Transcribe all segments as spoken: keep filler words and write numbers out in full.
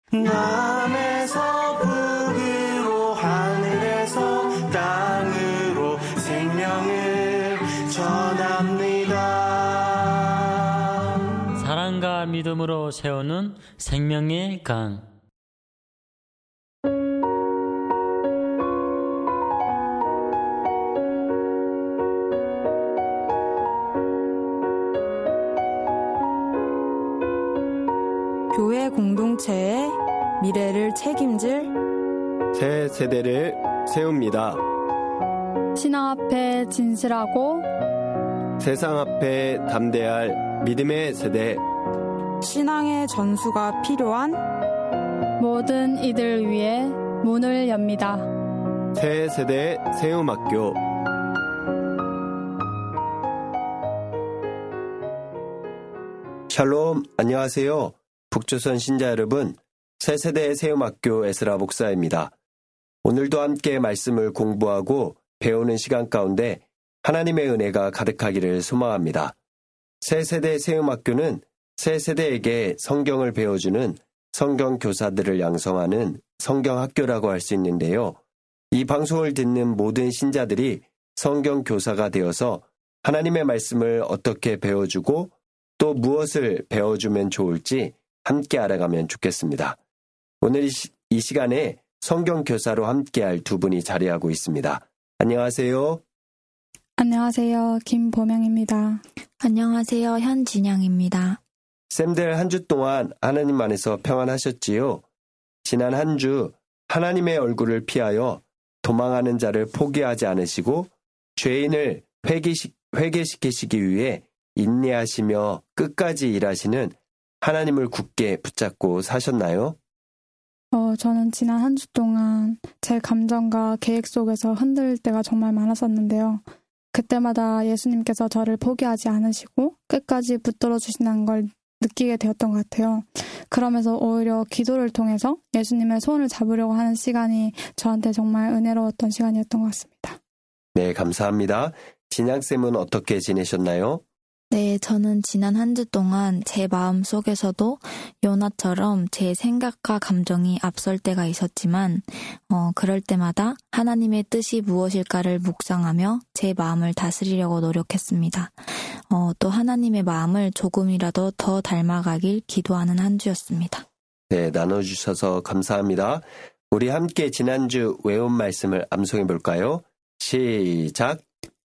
남에서 북으로 하늘에서 땅으로 생명을 전합니다. 사랑과 믿음으로 세우는 생명의 강. 교회 공동체의 미래를 책임질 새 세대를 세웁니다. 신앙 앞에 진실하고 세상 앞에 담대할 믿음의 세대. 신앙의 전수가 필요한 모든 이들 위해 문을 엽니다. 새 세대 세움학교. 샬롬, 안녕하세요. 북조선 신자 여러분, 새세대의 세움학교 에스라 목사입니다. 오늘도 함께 말씀을 공부하고 배우는 시간 가운데 하나님의 은혜가 가득하기를 소망합니다. 새세대 세움학교는 새세대에게 성경을 배워주는 성경 교사들을 양성하는 성경학교라고 할 수 있는데요. 이 방송을 듣는 모든 신자들이 성경 교사가 되어서 하나님의 말씀을 어떻게 배워주고 또 무엇을 배워주면 좋을지 함께 알아가면 좋겠습니다. 오늘 이, 시, 이 시간에 성경 교사로 함께할 두 분이 자리하고 있습니다. 안녕하세요. 안녕하세요. 김보명입니다. 안녕하세요. 현진양입니다. 쌤들 한 주 동안 하나님 안에서 평안하셨지요? 지난 한 주 하나님의 얼굴을 피하여 도망하는 자를 포기하지 않으시고 죄인을 회개시, 회개시키시기 위해 인내하시며 끝까지 일하시는 하나님을 굳게 붙잡고 사셨나요? 어, 저는 지난 한 주 동안 제 감정과 계획 속에서 흔들릴 때가 정말 많았었는데요. 그때마다 예수님께서 저를 포기하지 않으시고 끝까지 붙들어 주신다는 걸 느끼게 되었던 것 같아요. 그러면서 오히려 기도를 통해서 예수님의 손을 잡으려고 하는 시간이 저한테 정말 은혜로웠던 시간이었던 것 같습니다. 네, 감사합니다. 진양쌤은 어떻게 지내셨나요? 네, 저는 지난 한 주 동안 제 마음 속에서도 요나처럼 제 생각과 감정이 앞설 때가 있었지만 어, 그럴 때마다 하나님의 뜻이 무엇일까를 묵상하며 제 마음을 다스리려고 노력했습니다. 어, 또 하나님의 마음을 조금이라도 더 닮아가길 기도하는 한 주였습니다. 네, 나눠주셔서 감사합니다. 우리 함께 지난주 외운 말씀을 암송해 볼까요? 시작!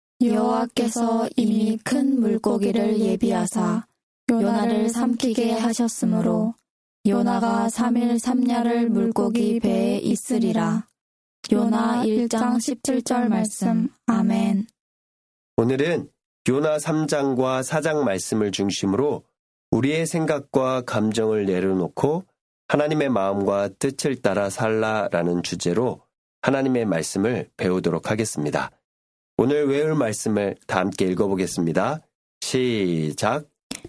여호와께서 이미 큰 물고기를 예비하사 요나를 삼키게 하셨으므로 요나가 삼일 삼야를 물고기 배에 있으리라. 요나 일 장 십칠 절 말씀. 아멘. 오늘은 요나 삼 장과 사 장 말씀을 중심으로 우리의 생각과 감정을 내려놓고 하나님의 마음과 뜻을 따라 살라라는 주제로 하나님의 말씀을 배우도록 하겠습니다. 오늘 외울 말씀을 다 함께 읽어보겠습니다. 시작!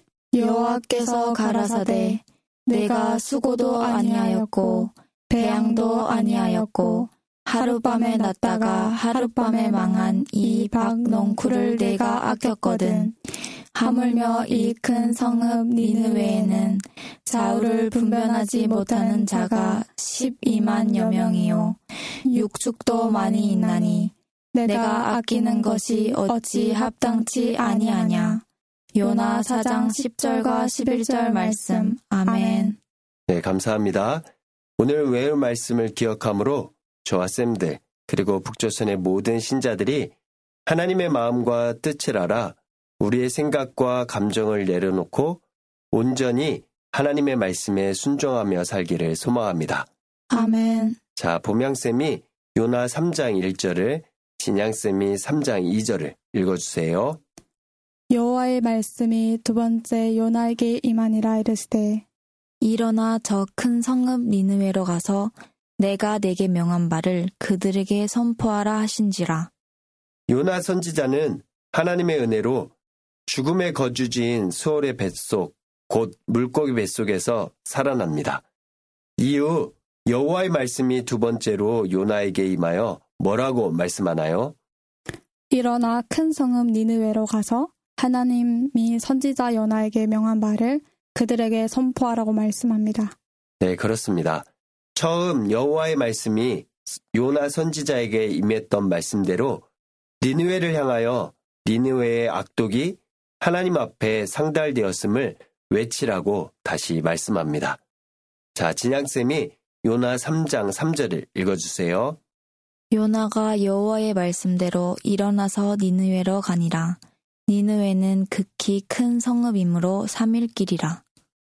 여호와께서 가라사대 내가 수고도 아니하였고 배양도 아니하였고 하룻밤에 났다가 하룻밤에 망한 이 박 넝쿨을 내가 아꼈거든. 하물며 이 큰 성읍 니느웨에는 좌우를 분별하지 못하는 자가 십이만여 명이요 육축도 많이 있나니 내가 아끼는 것이 어찌 합당치 아니하냐. 요나 사 장 십 절과 십일 절 말씀. 아멘. 네, 감사합니다. 오늘 외울 말씀을 기억함으로 저와 쌤들 그리고 북조선의 모든 신자들이 하나님의 마음과 뜻을 알아 우리의 생각과 감정을 내려놓고 온전히 하나님의 말씀에 순종하며 살기를 소망합니다. 아멘. 자, 보명쌤이 요나 삼 장 일 절을 진양쌤이 삼 장 이 절을 읽어주세요. 여호와의 말씀이 두 번째 요나에게 임하니라 이르시되 일어나 저 큰 성읍 니느웨로 가서 내가 내게 명한 바를 그들에게 선포하라 하신지라. 요나 선지자는 하나님의 은혜로 죽음의 거주지인 수월의 뱃속 곧 물고기 뱃속에서 살아납니다. 이후 여호와의 말씀이 두 번째로 요나에게 임하여 뭐라고 말씀하나요? 일어나 큰 성읍 니느웨로 가서 하나님이 선지자 요나에게 명한 바를 그들에게 선포하라고 말씀합니다. 네, 그렇습니다. 처음 여호와의 말씀이 요나 선지자에게 임했던 말씀대로 니느웨를 향하여 니느웨의 악독이 하나님 앞에 상달되었음을 외치라고 다시 말씀합니다. 자, 진양쌤이 요나 삼 장 삼 절을 읽어주세요. 요나가 여호와의 말씀대로 일어나서 니느웨로 가니라. 니느웨는 극히 큰 성읍이므로 삼 일 길이라.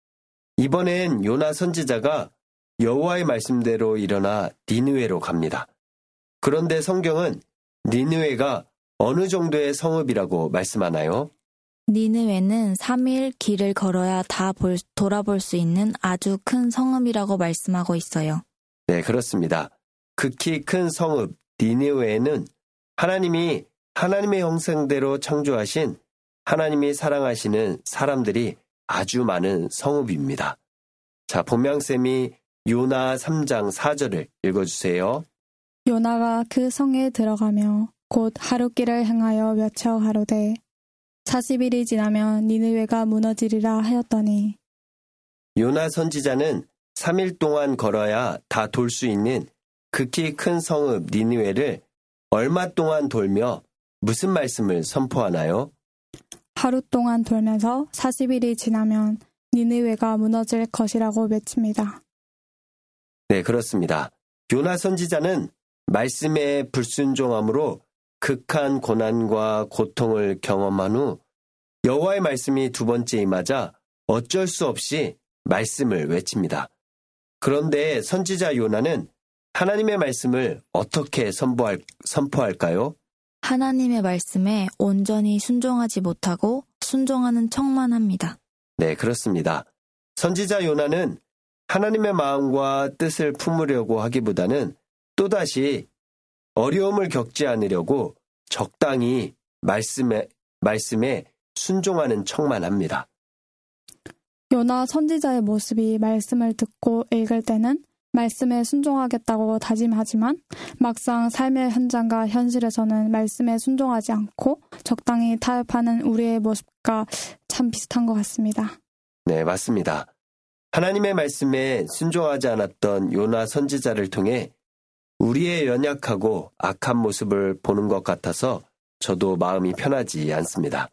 이번엔 요나 선지자가 여호와의 말씀대로 일어나 니느웨로 갑니다. 그런데 성경은 니느웨가 어느 정도의 성읍이라고 말씀하나요? 니느웨는 삼 일 길을 걸어야 다 볼, 돌아볼 수 있는 아주 큰 성읍이라고 말씀하고 있어요. 네, 그렇습니다. 극히 큰 성읍 니느웨는 하나님이 하나님의 형상대로 창조하신 하나님이 사랑하시는 사람들이 아주 많은 성읍입니다. 자, 본명쌤이 요나 삼 장 사 절을 읽어주세요. 요나가 그 성에 들어가며 곧 하룻길을 행하여 몇척 하루되 사십 일이 지나면 니느웨가 무너지리라 하였더니 요나 선지자는 삼 일 동안 걸어야 다 돌 수 있는 극히 큰 성읍 니느웨를 얼마 동안 돌며 무슨 말씀을 선포하나요? 하루 동안 돌면서 사십 일이 지나면 니느웨가 무너질 것이라고 외칩니다. 네, 그렇습니다. 요나 선지자는 말씀에 불순종함으로 극한 고난과 고통을 경험한 후 여호와의 말씀이 두 번째 임하자 어쩔 수 없이 말씀을 외칩니다. 그런데 선지자 요나는 하나님의 말씀을 어떻게 선포할, 선포할까요? 하나님의 말씀에 온전히 순종하지 못하고 순종하는 척만 합니다. 네, 그렇습니다. 선지자 요나는 하나님의 마음과 뜻을 품으려고 하기보다는 또다시 어려움을 겪지 않으려고 적당히 말씀에, 말씀에 순종하는 척만 합니다. 요나 선지자의 모습이 말씀을 듣고 읽을 때는 말씀에 순종하겠다고 다짐하지만 막상 삶의 현장과 현실에서는 말씀에 순종하지 않고 적당히 타협하는 우리의 모습과 참 비슷한 것 같습니다. 네, 맞습니다. 하나님의 말씀에 순종하지 않았던 요나 선지자를 통해 우리의 연약하고 악한 모습을 보는 것 같아서 저도 마음이 편하지 않습니다.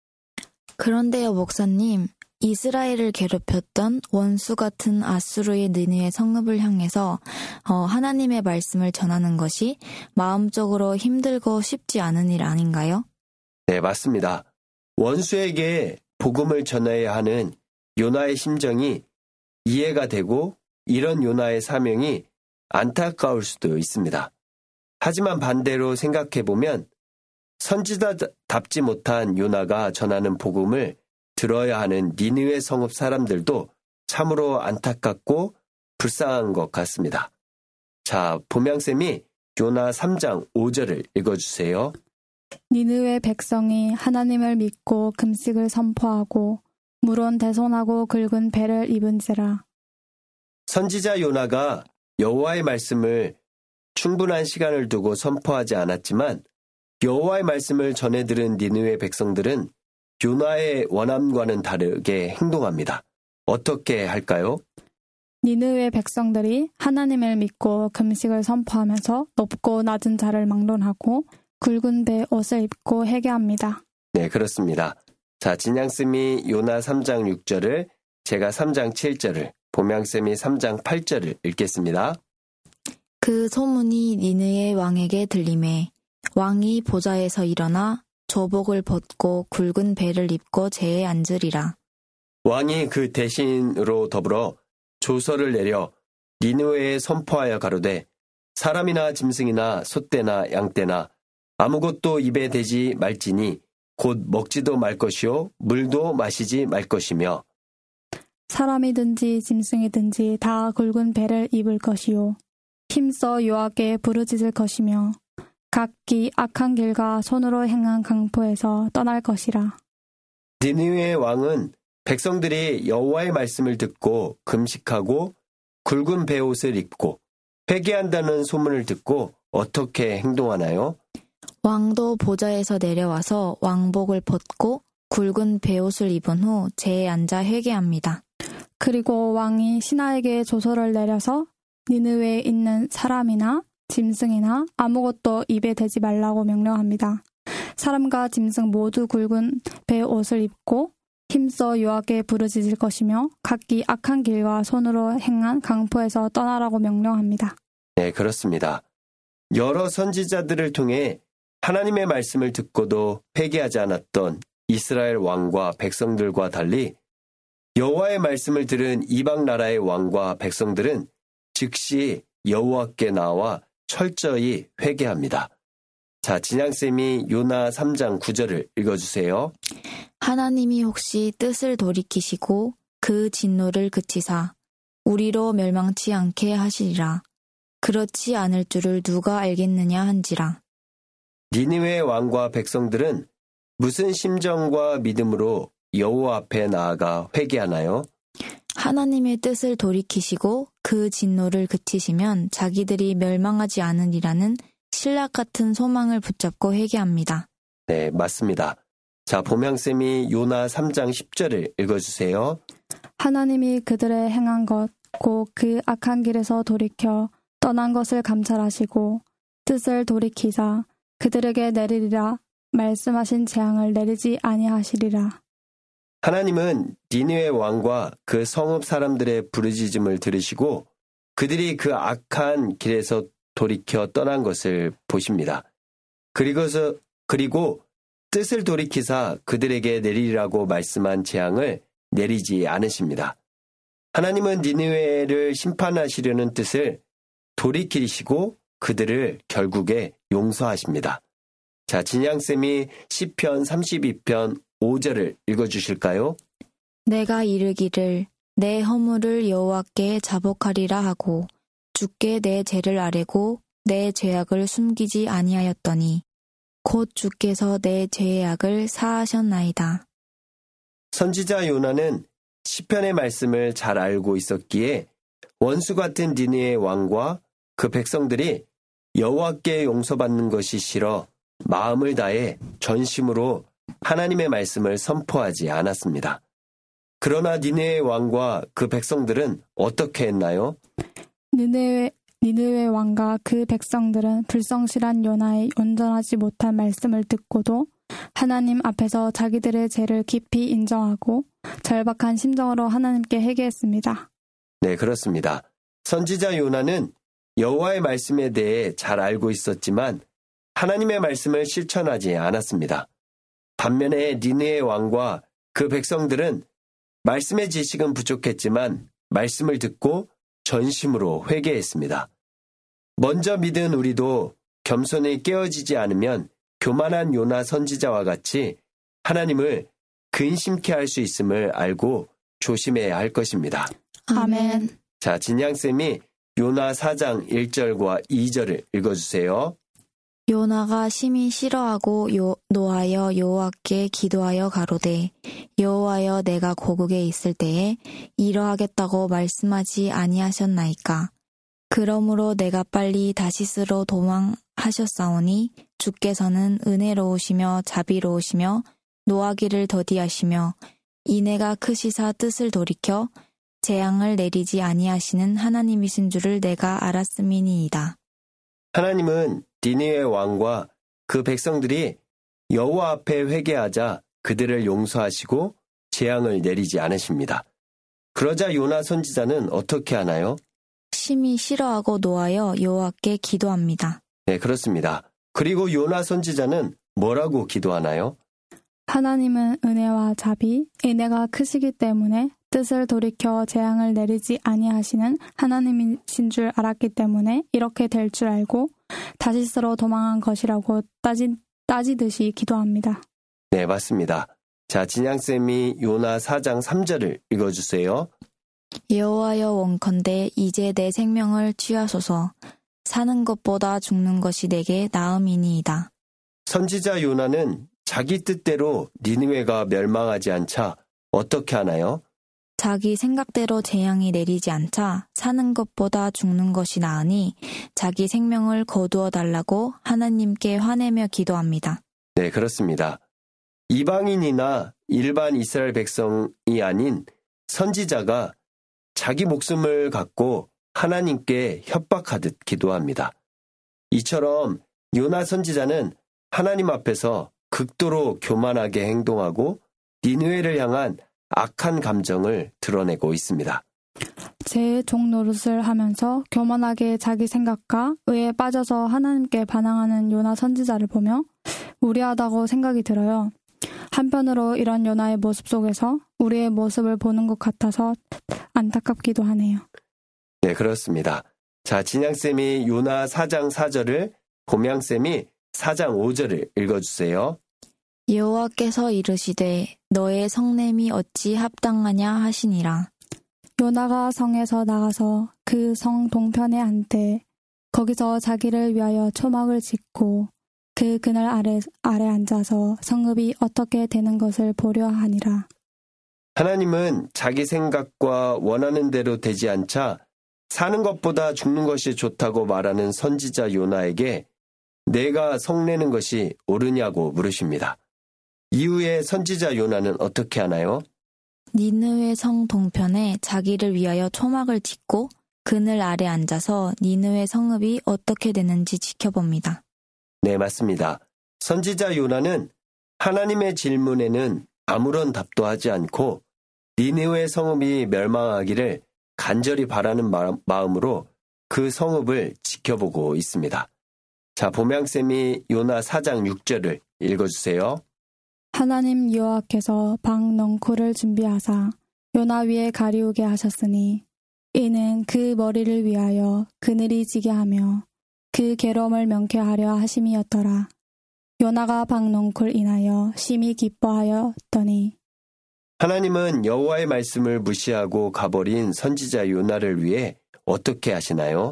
그런데요, 목사님, 이스라엘을 괴롭혔던 원수 같은 아수르의 느느웨 성읍을 향해서 어, 하나님의 말씀을 전하는 것이 마음적으로 힘들고 쉽지 않은 일 아닌가요? 네, 맞습니다. 원수에게 복음을 전해야 하는 요나의 심정이 이해가 되고 이런 요나의 사명이 안타까울 수도 있습니다. 하지만 반대로 생각해보면 선지자답지 못한 요나가 전하는 복음을 들어야 하는 니느웨 성읍 사람들도 참으로 안타깝고 불쌍한 것 같습니다. 자, 보명쌤이 요나 삼 장 오 절을 읽어주세요. 니느웨 백성이 하나님을 믿고 금식을 선포하고 물론 대손하고 굵은 배를 입은지라. 선지자 요나가 여호와의 말씀을 충분한 시간을 두고 선포하지 않았지만 여호와의 말씀을 전해 들은 니느웨 백성들은 요나의 원함과는 다르게 행동합니다. 어떻게 할까요? 니느웨 백성들이 하나님을 믿고 금식을 선포하면서 높고 낮은 자를 막론하고 굵은 배 옷을 입고 회개합니다. 네, 그렇습니다. 자, 진양쌤이 요나 삼 장 육 절을, 제가 삼 장 칠 절을, 보명쌤이 삼 장 팔 절을 읽겠습니다. 그 소문이 니느웨 왕에게 들리매 왕이 보좌에서 일어나 조복을 벗고 굵은 배를 입고 제에 앉으리라. 왕이 그 대신으로 더불어 조서를 내려 니느웨에 선포하여 가로되 사람이나 짐승이나 소떼나 양떼나 아무것도 입에 대지 말지니 곧 먹지도 말 것이요 물도 마시지 말 것이며 사람이든지 짐승이든지 다 굵은 배를 입을 것이요 힘써 여호와께 부르짖을 것이며 각기 악한 길과 손으로 행한 강포에서 떠날 것이라. 니느웨 왕은 백성들이 여호와의 말씀을 듣고 금식하고 굵은 베옷을 입고 회개한다는 소문을 듣고 어떻게 행동하나요? 왕도 보좌에서 내려와서 왕복을 벗고 굵은 베옷을 입은 후 제에 앉아 회개합니다. 그리고 왕이 신하에게 조서를 내려서 니느웨에 있는 사람이나 짐승이나 아무것도 입에 대지 말라고 명령합니다. 사람과 짐승 모두 굵은 배 옷을 입고 힘써 여호와께 부르짖을 것이며 각기 악한 길과 손으로 행한 강포에서 떠나라고 명령합니다. 네, 그렇습니다. 여러 선지자들을 통해 하나님의 말씀을 듣고도 회개하지 않았던 이스라엘 왕과 백성들과 달리 여호와의 말씀을 들은 이방 나라의 왕과 백성들은 즉시 여호와께 나와 철저히 회개합니다. 자, 진양쌤이 요나 삼 장 구 절을 읽어주세요. 하나님이 혹시 뜻을 돌이키시고 그 진노를 그치사 우리로 멸망치 않게 하시리라. 그렇지 않을 줄을 누가 알겠느냐 한지라. 니느웨 왕과 백성들은 무슨 심정과 믿음으로 여호와 앞에 나아가 회개하나요? 하나님의 뜻을 돌이키시고 그 진노를 그치시면 자기들이 멸망하지 않으리라는 신락 같은 소망을 붙잡고 회개합니다. 네, 맞습니다. 자, 보명쌤이 요나 삼 장 십 절을 읽어주세요. 하나님이 그들의 행한 것, 곧 그 악한 길에서 돌이켜 떠난 것을 감찰하시고 뜻을 돌이키사 그들에게 내리리라 말씀하신 재앙을 내리지 아니하시리라. 하나님은 니느웨 왕과 그 성읍 사람들의 부르짖음을 들으시고 그들이 그 악한 길에서 돌이켜 떠난 것을 보십니다. 그리고서, 그리고 뜻을 돌이키사 그들에게 내리라고 말씀한 재앙을 내리지 않으십니다. 하나님은 니느웨를 심판하시려는 뜻을 돌이키시고 그들을 결국에 용서하십니다. 자, 진양쌤이 시편 삼십이 편 오 절을 읽어주실까요? 내가 이르기를 내 허물을 여호와께 자복하리라 하고 주께 내 죄를 아뢰고 내 죄악을 숨기지 아니하였더니 곧 주께서 내 죄악을 사하셨나이다. 선지자 요나는 시편의 말씀을 잘 알고 있었기에 원수 같은 니느웨 왕과 그 백성들이 여호와께 용서받는 것이 싫어 마음을 다해 전심으로 하나님의 말씀을 선포하지 않았습니다. 그러나 니느웨 왕과 그 백성들은 어떻게 했나요? 니느웨, 니느웨 왕과 그 백성들은 불성실한 요나의 온전하지 못한 말씀을 듣고도 하나님 앞에서 자기들의 죄를 깊이 인정하고 절박한 심정으로 하나님께 회개했습니다. 네, 그렇습니다. 선지자 요나는 여호와의 말씀에 대해 잘 알고 있었지만 하나님의 말씀을 실천하지 않았습니다. 반면에 니느웨 왕과 그 백성들은 말씀의 지식은 부족했지만 말씀을 듣고 전심으로 회개했습니다. 먼저 믿은 우리도 겸손히 깨어지지 않으면 교만한 요나 선지자와 같이 하나님을 근심케 할 수 있음을 알고 조심해야 할 것입니다. 아멘. 자, 진양쌤이 요나 사 장 일 절과 이 절을 읽어주세요. 요나가 심히 싫어하고 요, 노하여 여호와께 기도하여 가로되 여호와여 내가 고국에 있을 때에 이러하겠다고 말씀하지 아니하셨나이까. 그러므로 내가 빨리 다시스로 도망하셨사오니 주께서는 은혜로우시며 자비로우시며 노하기를 더디하시며 이내가 크시사 뜻을 돌이켜 재앙을 내리지 아니하시는 하나님이신 줄을 내가 알았음이니이다. 하나님은 니느웨 왕과 그 백성들이 여호와 앞에 회개하자 그들을 용서하시고 재앙을 내리지 않으십니다. 그러자 요나 선지자는 어떻게 하나요? 심히 싫어하고 노하여 여호와께 기도합니다. 네, 그렇습니다. 그리고 요나 선지자는 뭐라고 기도하나요? 하나님은 은혜와 자비, 은혜가 크시기 때문에 뜻을 돌이켜 재앙을 내리지 아니하시는 하나님이신 줄 알았기 때문에 이렇게 될 줄 알고 다시스로 도망한 것이라고 따지, 따지듯이 기도합니다. 네, 맞습니다. 자, 진양쌤이 요나 사 장 삼 절을 읽어주세요. 여호와여 원컨대 이제 내 생명을 취하소서. 사는 것보다 죽는 것이 내게 나음이니이다. 선지자 요나는 자기 뜻대로 니느웨가 멸망하지 않자 어떻게 하나요? 자기 생각대로 재앙이 내리지 않자 사는 것보다 죽는 것이 나으니 자기 생명을 거두어 달라고 하나님께 화내며 기도합니다. 네, 그렇습니다. 이방인이나 일반 이스라엘 백성이 아닌 선지자가 자기 목숨을 갖고 하나님께 협박하듯 기도합니다. 이처럼 요나 선지자는 하나님 앞에서 극도로 교만하게 행동하고 니느웨를 향한 악한 감정을 드러내고 있습니다. 제 종 노릇을 하면서 교만하게 자기 생각과 의에 빠져서 하나님께 반항하는 요나 선지자를 보며 무리하다고 생각이 들어요. 한편으로 이런 요나의 모습 속에서 우리의 모습을 보는 것 같아서 안타깝기도 하네요. 네, 그렇습니다. 자, 진양쌤이 요나 사 장 사 절을, 봄양쌤이 사 장 오 절을 읽어주세요. 여호와께서 이르시되 너의 성냄이 어찌 합당하냐 하시니라. 요나가 성에서 나가서 그 성 동편에 앉되 거기서 자기를 위하여 초막을 짓고 그 그늘 아래, 아래 앉아서 성읍이 어떻게 되는 것을 보려 하니라. 하나님은 자기 생각과 원하는 대로 되지 않자 사는 것보다 죽는 것이 좋다고 말하는 선지자 요나에게 내가 성내는 것이 옳으냐고 물으십니다. 이후에 선지자 요나는 어떻게 하나요? 니느웨 성 동편에 자기를 위하여 초막을 짓고 그늘 아래 앉아서 니느웨 성읍이 어떻게 되는지 지켜봅니다. 네, 맞습니다. 선지자 요나는 하나님의 질문에는 아무런 답도 하지 않고 니느웨 성읍이 멸망하기를 간절히 바라는 마음으로 그 성읍을 지켜보고 있습니다. 자, 봄양쌤이 요나 사 장 육 절을 읽어주세요. 하나님 여호와께서 박넝쿨을 준비하사 요나 위에 가리우게 하셨으니 이는 그 머리를 위하여 그늘이 지게 하며 그 괴로움을 명쾌하려 하심이었더라. 요나가 박넝쿨 인하여 심히 기뻐하였더니 하나님은 여호와의 말씀을 무시하고 가버린 선지자 요나를 위해 어떻게 하시나요?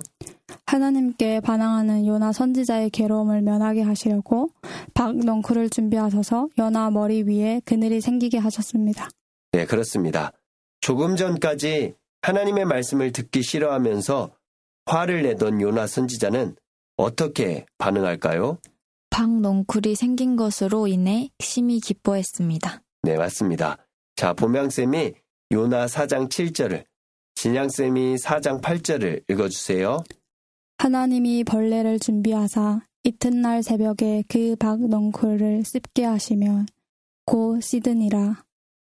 하나님께 반항하는 요나 선지자의 괴로움을 면하게 하시려고 박넝쿨을 준비하셔서 요나 머리 위에 그늘이 생기게 하셨습니다. 네, 그렇습니다. 조금 전까지 하나님의 말씀을 듣기 싫어하면서 화를 내던 요나 선지자는 어떻게 반응할까요? 박넝쿨이 생긴 것으로 인해 심히 기뻐했습니다. 네, 맞습니다. 자, 봄양쌤이 요나 사 장 칠 절을, 진양쌤이 사 장 팔 절을 읽어주세요. 하나님이 벌레를 준비하사 이튿날 새벽에 그 박넝쿨을 씹게 하시면 곧 씻으니라.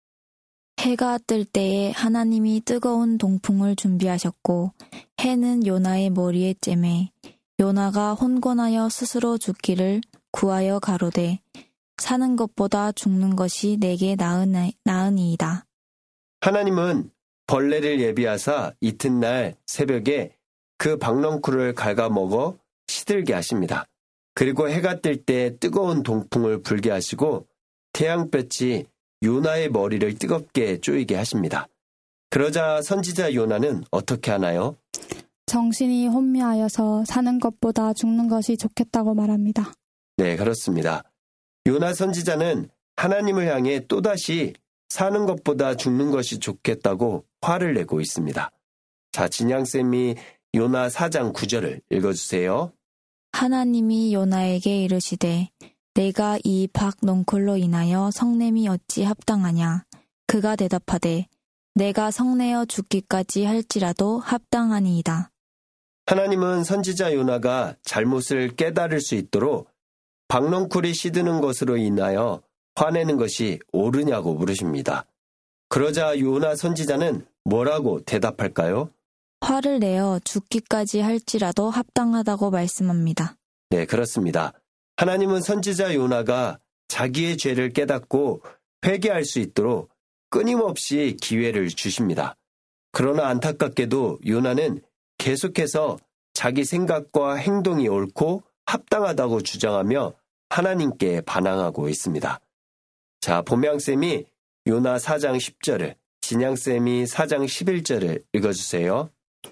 해가 뜰 때에 하나님이 뜨거운 동풍을 준비하셨고 해는 요나의 머리에 쬐매 요나가 혼곤하여 스스로 죽기를 구하여 가로되 사는 것보다 죽는 것이 내게 나은, 나으니이다. 하나님은 벌레를 예비하사 이튿날 새벽에 그 박넝쿨을 갉아먹어 시들게 하십니다. 그리고 해가 뜰 때 뜨거운 동풍을 불게 하시고 태양볕이 요나의 머리를 뜨겁게 쪼이게 하십니다. 그러자 선지자 요나는 어떻게 하나요? 정신이 혼미하여서 사는 것보다 죽는 것이 좋겠다고 말합니다. 네, 그렇습니다. 요나 선지자는 하나님을 향해 또다시 사는 것보다 죽는 것이 좋겠다고 화를 내고 있습니다. 자, 진양쌤이 요나 사 장 구 절을 읽어주세요. 하나님이 요나에게 이르시되 내가 이 박넝쿨로 인하여 성냄이 어찌 합당하냐. 그가 대답하되 내가 성내어 죽기까지 할지라도 합당하니이다. 하나님은 선지자 요나가 잘못을 깨달을 수 있도록 박넝쿨이 시드는 것으로 인하여 화내는 것이 옳으냐고 물으십니다. 그러자 요나 선지자는 뭐라고 대답할까요? 화를 내어 죽기까지 할지라도 합당하다고 말씀합니다. 네, 그렇습니다. 하나님은 선지자 요나가 자기의 죄를 깨닫고 회개할 수 있도록 끊임없이 기회를 주십니다. 그러나 안타깝게도 요나는 계속해서 자기 생각과 행동이 옳고 합당하다고 주장하며 하나님께 반항하고 있습니다. 자, 봄양쌤이 요나 사 장 십 절을, 진양쌤이 사 장 십일 절을 읽어주세요.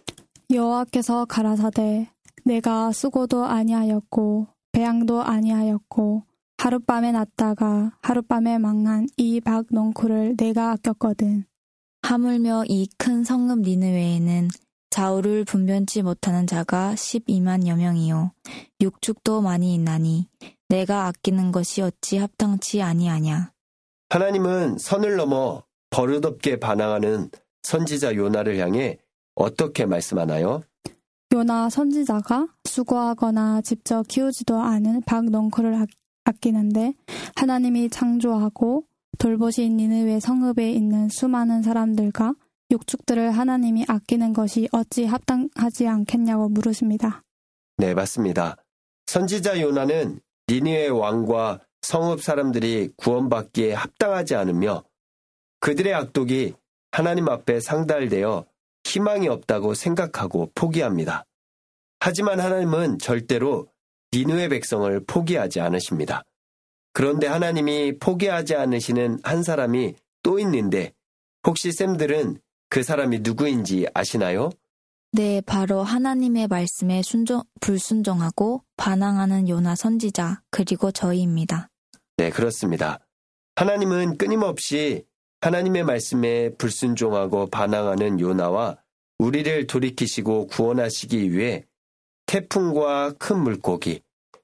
여호와께서 가라사대 내가 수고도 아니하였고 배양도 아니하였고 하룻밤에 났다가 하룻밤에 망한 이 박넝쿨을 내가 아꼈거든. 하물며 이 큰 성읍 니느웨에는 좌우를 분변치 못하는 자가 십이만여 명이요 육축도 많이 있나니 내가 아끼는 것이 어찌 합당치 아니하냐. 하나님은 선을 넘어 버릇없게 반항하는 선지자 요나를 향해 어떻게 말씀하나요? 요나 선지자가 수고하거나 직접 키우지도 않은 박농쿨을 아끼는데 하나님이 창조하고 돌보신 니느웨 성읍에 있는 수많은 사람들과 육축들을 하나님이 아끼는 것이 어찌 합당하지 않겠냐고 물으십니다. 네, 맞습니다. 선지자 요나는 니느웨 왕과 성읍 사람들이 구원받기에 합당하지 않으며 그들의 악독이 하나님 앞에 상달되어 희망이 없다고 생각하고 포기합니다. 하지만 하나님은 절대로 니느웨 백성을 포기하지 않으십니다. 그런데 하나님이 포기하지 않으시는 한 사람이 또 있는데 혹시 쌤들은 그 사람이 누구인지 아시나요? 네, 바로 하나님의 말씀에 순종, 불순종하고 반항하는 요나 선지자, 그리고 저희입니다. 네, 그렇습니다. 하나님은 끊임없이 하나님의 말씀에 불순종하고 반항하는 요나와 우리를 돌이키시고 구원하시기 위해 태풍과 큰 물고기,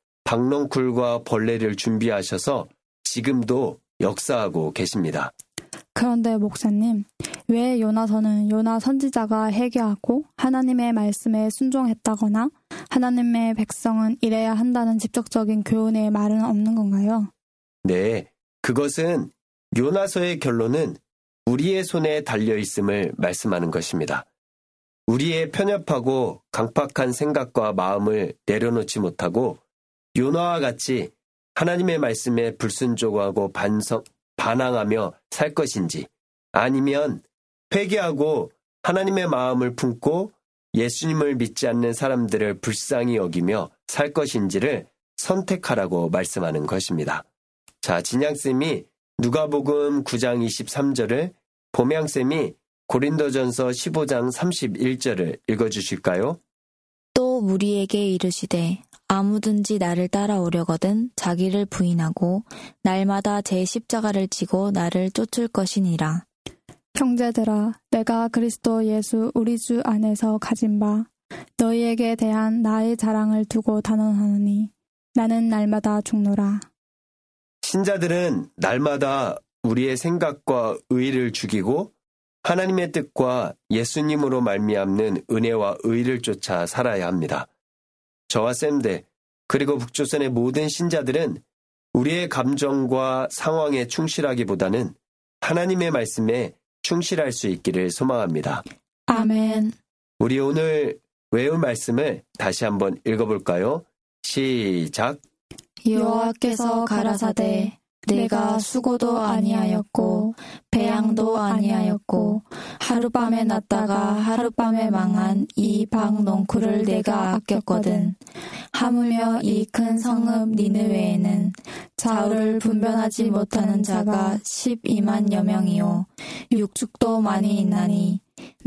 박농쿨과 벌레를 준비하셔서 지금도 역사하고 계십니다. 그런데 목사님, 왜 요나서는 요나 선지자가 회개하고 하나님의 말씀에 순종했다거나 하나님의 백성은 이래야 한다는 직접적인 교훈의 말은 없는 건가요? 네, 그것은 요나서의 결론은 우리의 손에 달려있음을 말씀하는 것입니다. 우리의 편협하고 강팍한 생각과 마음을 내려놓지 못하고 요나와 같이 하나님의 말씀에 불순종하고 반성, 반항하며 살 것인지 아니면 회개하고 하나님의 마음을 품고 예수님을 믿지 않는 사람들을 불쌍히 여기며 살 것인지를 선택하라고 말씀하는 것입니다. 자, 진양쌤이 누가복음 구 장 이십삼 절을, 봄양쌤이 고린도전서 십오 장 삼십일 절을 읽어주실까요? 또 무리에게 이르시되 아무든지 나를 따라오려거든 자기를 부인하고 날마다 제 십자가를 지고 나를 쫓을 것이니라. 형제들아, 내가 그리스도 예수 우리 주 안에서 가진 바 너희에게 대한 나의 자랑을 두고 단언하노니 나는 날마다 죽노라. 신자들은 날마다 우리의 생각과 의를 죽이고 하나님의 뜻과 예수님으로 말미암는 은혜와 의를 쫓아 살아야 합니다. 저와 쌤들, 그리고 북조선의 모든 신자들은 우리의 감정과 상황에 충실하기보다는 하나님의 말씀에 충실할 수 있기를 소망합니다. 아멘. 우리 오늘 외울 말씀을 다시 한번 읽어볼까요? 시작. 여호와께서 가라사대 내가 수고도 아니하였고 배양도 아니하였고 하룻밤에 났다가 하룻밤에 망한 이 박농쿨을 내가 아꼈거든. 하물며 이 큰 성읍 니느웨에는 좌우를 분별하지 못하는 자가 십이만여 명이요 육축도 많이 있나니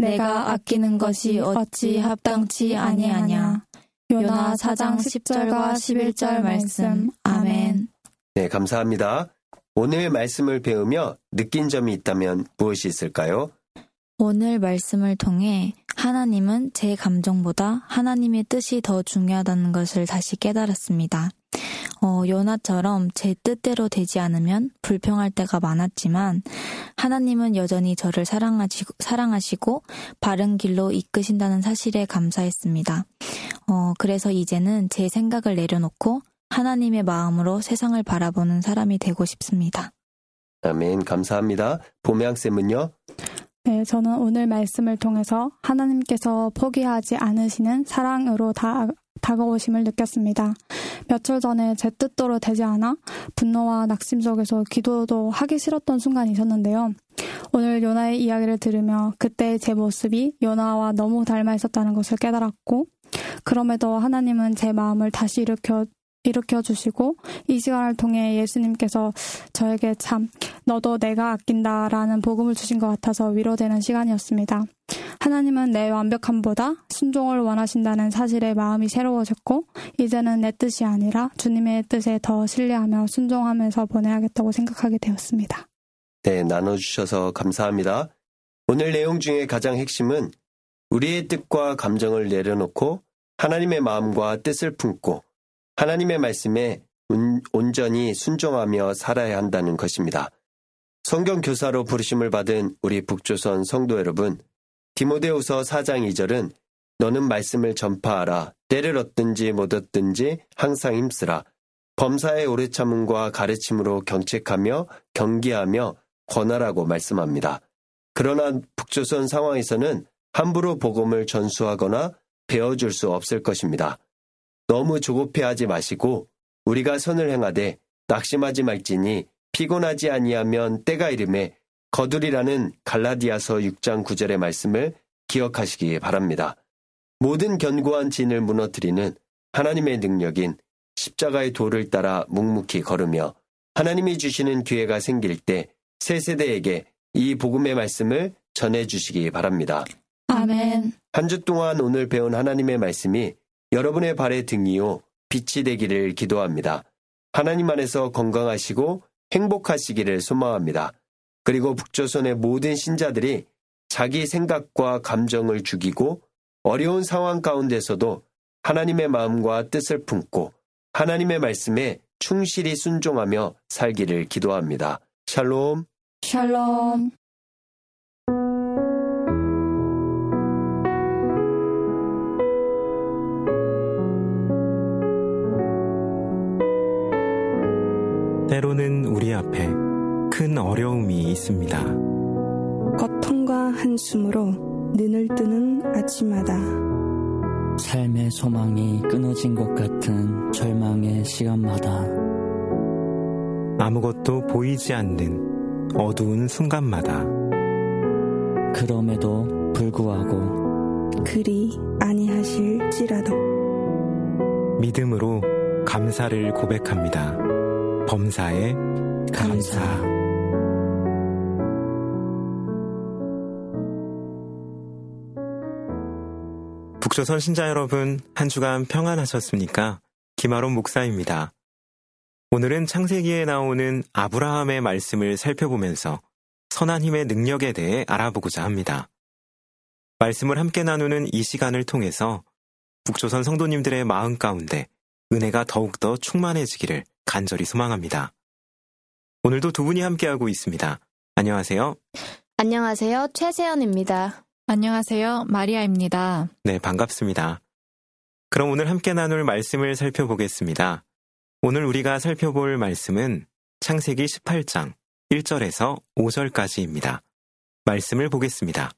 내가 아끼는 것이 어찌 합당치 아니하냐. 요나 사 장 십 절과 십일 절 말씀. 아멘. 네, 감사합니다. 오늘 말씀을 배우며 느낀 점이 있다면 무엇이 있을까요? 오늘 말씀을 통해 하나님은 제 감정보다 하나님의 뜻이 더 중요하다는 것을 다시 깨달았습니다. 어, 요나처럼 제 뜻대로 되지 않으면 불평할 때가 많았지만 하나님은 여전히 저를 사랑하시고, 사랑하시고 바른 길로 이끄신다는 사실에 감사했습니다. 어, 그래서 이제는 제 생각을 내려놓고 하나님의 마음으로 세상을 바라보는 사람이 되고 싶습니다. 아멘, 감사합니다. 봄양쌤은요? 네, 저는 오늘 말씀을 통해서 하나님께서 포기하지 않으시는 사랑으로 다, 다가오심을 느꼈습니다. 며칠 전에 제 뜻대로 되지 않아 분노와 낙심 속에서 기도도 하기 싫었던 순간이 있었는데요. 오늘 요나의 이야기를 들으며 그때 제 모습이 요나와 너무 닮아 있었다는 것을 깨달았고 그럼에도 하나님은 제 마음을 다시 일으켜 일으켜 주시고 이 시간을 통해 예수님께서 저에게 참 너도 내가 아낀다라는 복음을 주신 것 같아서 위로되는 시간이었습니다. 하나님은 내 완벽함보다 순종을 원하신다는 사실에 마음이 새로워졌고 이제는 내 뜻이 아니라 주님의 뜻에 더 신뢰하며 순종하면서 보내야겠다고 생각하게 되었습니다. 네, 나눠주셔서 감사합니다. 오늘 내용 중에 가장 핵심은 우리의 뜻과 감정을 내려놓고 하나님의 마음과 뜻을 품고 하나님의 말씀에 온전히 순종하며 살아야 한다는 것입니다. 성경 교사로 부르심을 받은 우리 북조선 성도 여러분, 디모데후서 사 장 이 절은 너는 말씀을 전파하라. 때를 얻든지 못 얻든지 항상 힘쓰라. 범사의 오래 참음과 가르침으로 경책하며 경계하며 권하라고 말씀합니다. 그러나 북조선 상황에서는 함부로 복음을 전수하거나 배워줄 수 없을 것입니다. 너무 조급해하지 마시고 우리가 선을 행하되 낙심하지 말지니 피곤하지 아니하면 때가 이름에 거두리라는 갈라디아서 육 장 구 절의 말씀을 기억하시기 바랍니다. 모든 견고한 진을 무너뜨리는 하나님의 능력인 십자가의 도를 따라 묵묵히 걸으며 하나님이 주시는 기회가 생길 때 새 세대에게 이 복음의 말씀을 전해주시기 바랍니다. 아멘. 한 주 동안 오늘 배운 하나님의 말씀이 여러분의 발의 등이요 빛이 되기를 기도합니다. 하나님 안에서 건강하시고 행복하시기를 소망합니다. 그리고 북조선의 모든 신자들이 자기 생각과 감정을 죽이고 어려운 상황 가운데서도 하나님의 마음과 뜻을 품고 하나님의 말씀에 충실히 순종하며 살기를 기도합니다. 샬롬. 샬롬. 때로는 우리 앞에 큰 어려움이 있습니다. 고통과 한숨으로 눈을 뜨는 아침마다 삶의 소망이 끊어진 것 같은 절망의 시간마다 아무것도 보이지 않는 어두운 순간마다 그럼에도 불구하고 그리 아니하실지라도 믿음으로 감사를 고백합니다. 범사에 감사. 북조선 신자 여러분, 한 주간 평안하셨습니까? 김아론 목사입니다. 오늘은 창세기에 나오는 아브라함의 말씀을 살펴보면서 선한 힘의 능력에 대해 알아보고자 합니다. 말씀을 함께 나누는 이 시간을 통해서 북조선 성도님들의 마음 가운데 은혜가 더욱더 충만해지기를 간절히 소망합니다. 오늘도 두 분이 함께하고 있습니다. 안녕하세요. 안녕하세요. 최세연입니다. 안녕하세요. 마리아입니다. 네, 반갑습니다. 그럼 오늘 함께 나눌 말씀을 살펴보겠습니다. 오늘 우리가 살펴볼 말씀은 창세기 십팔 장 일 절에서 오 절까지입니다. 말씀을 보겠습니다.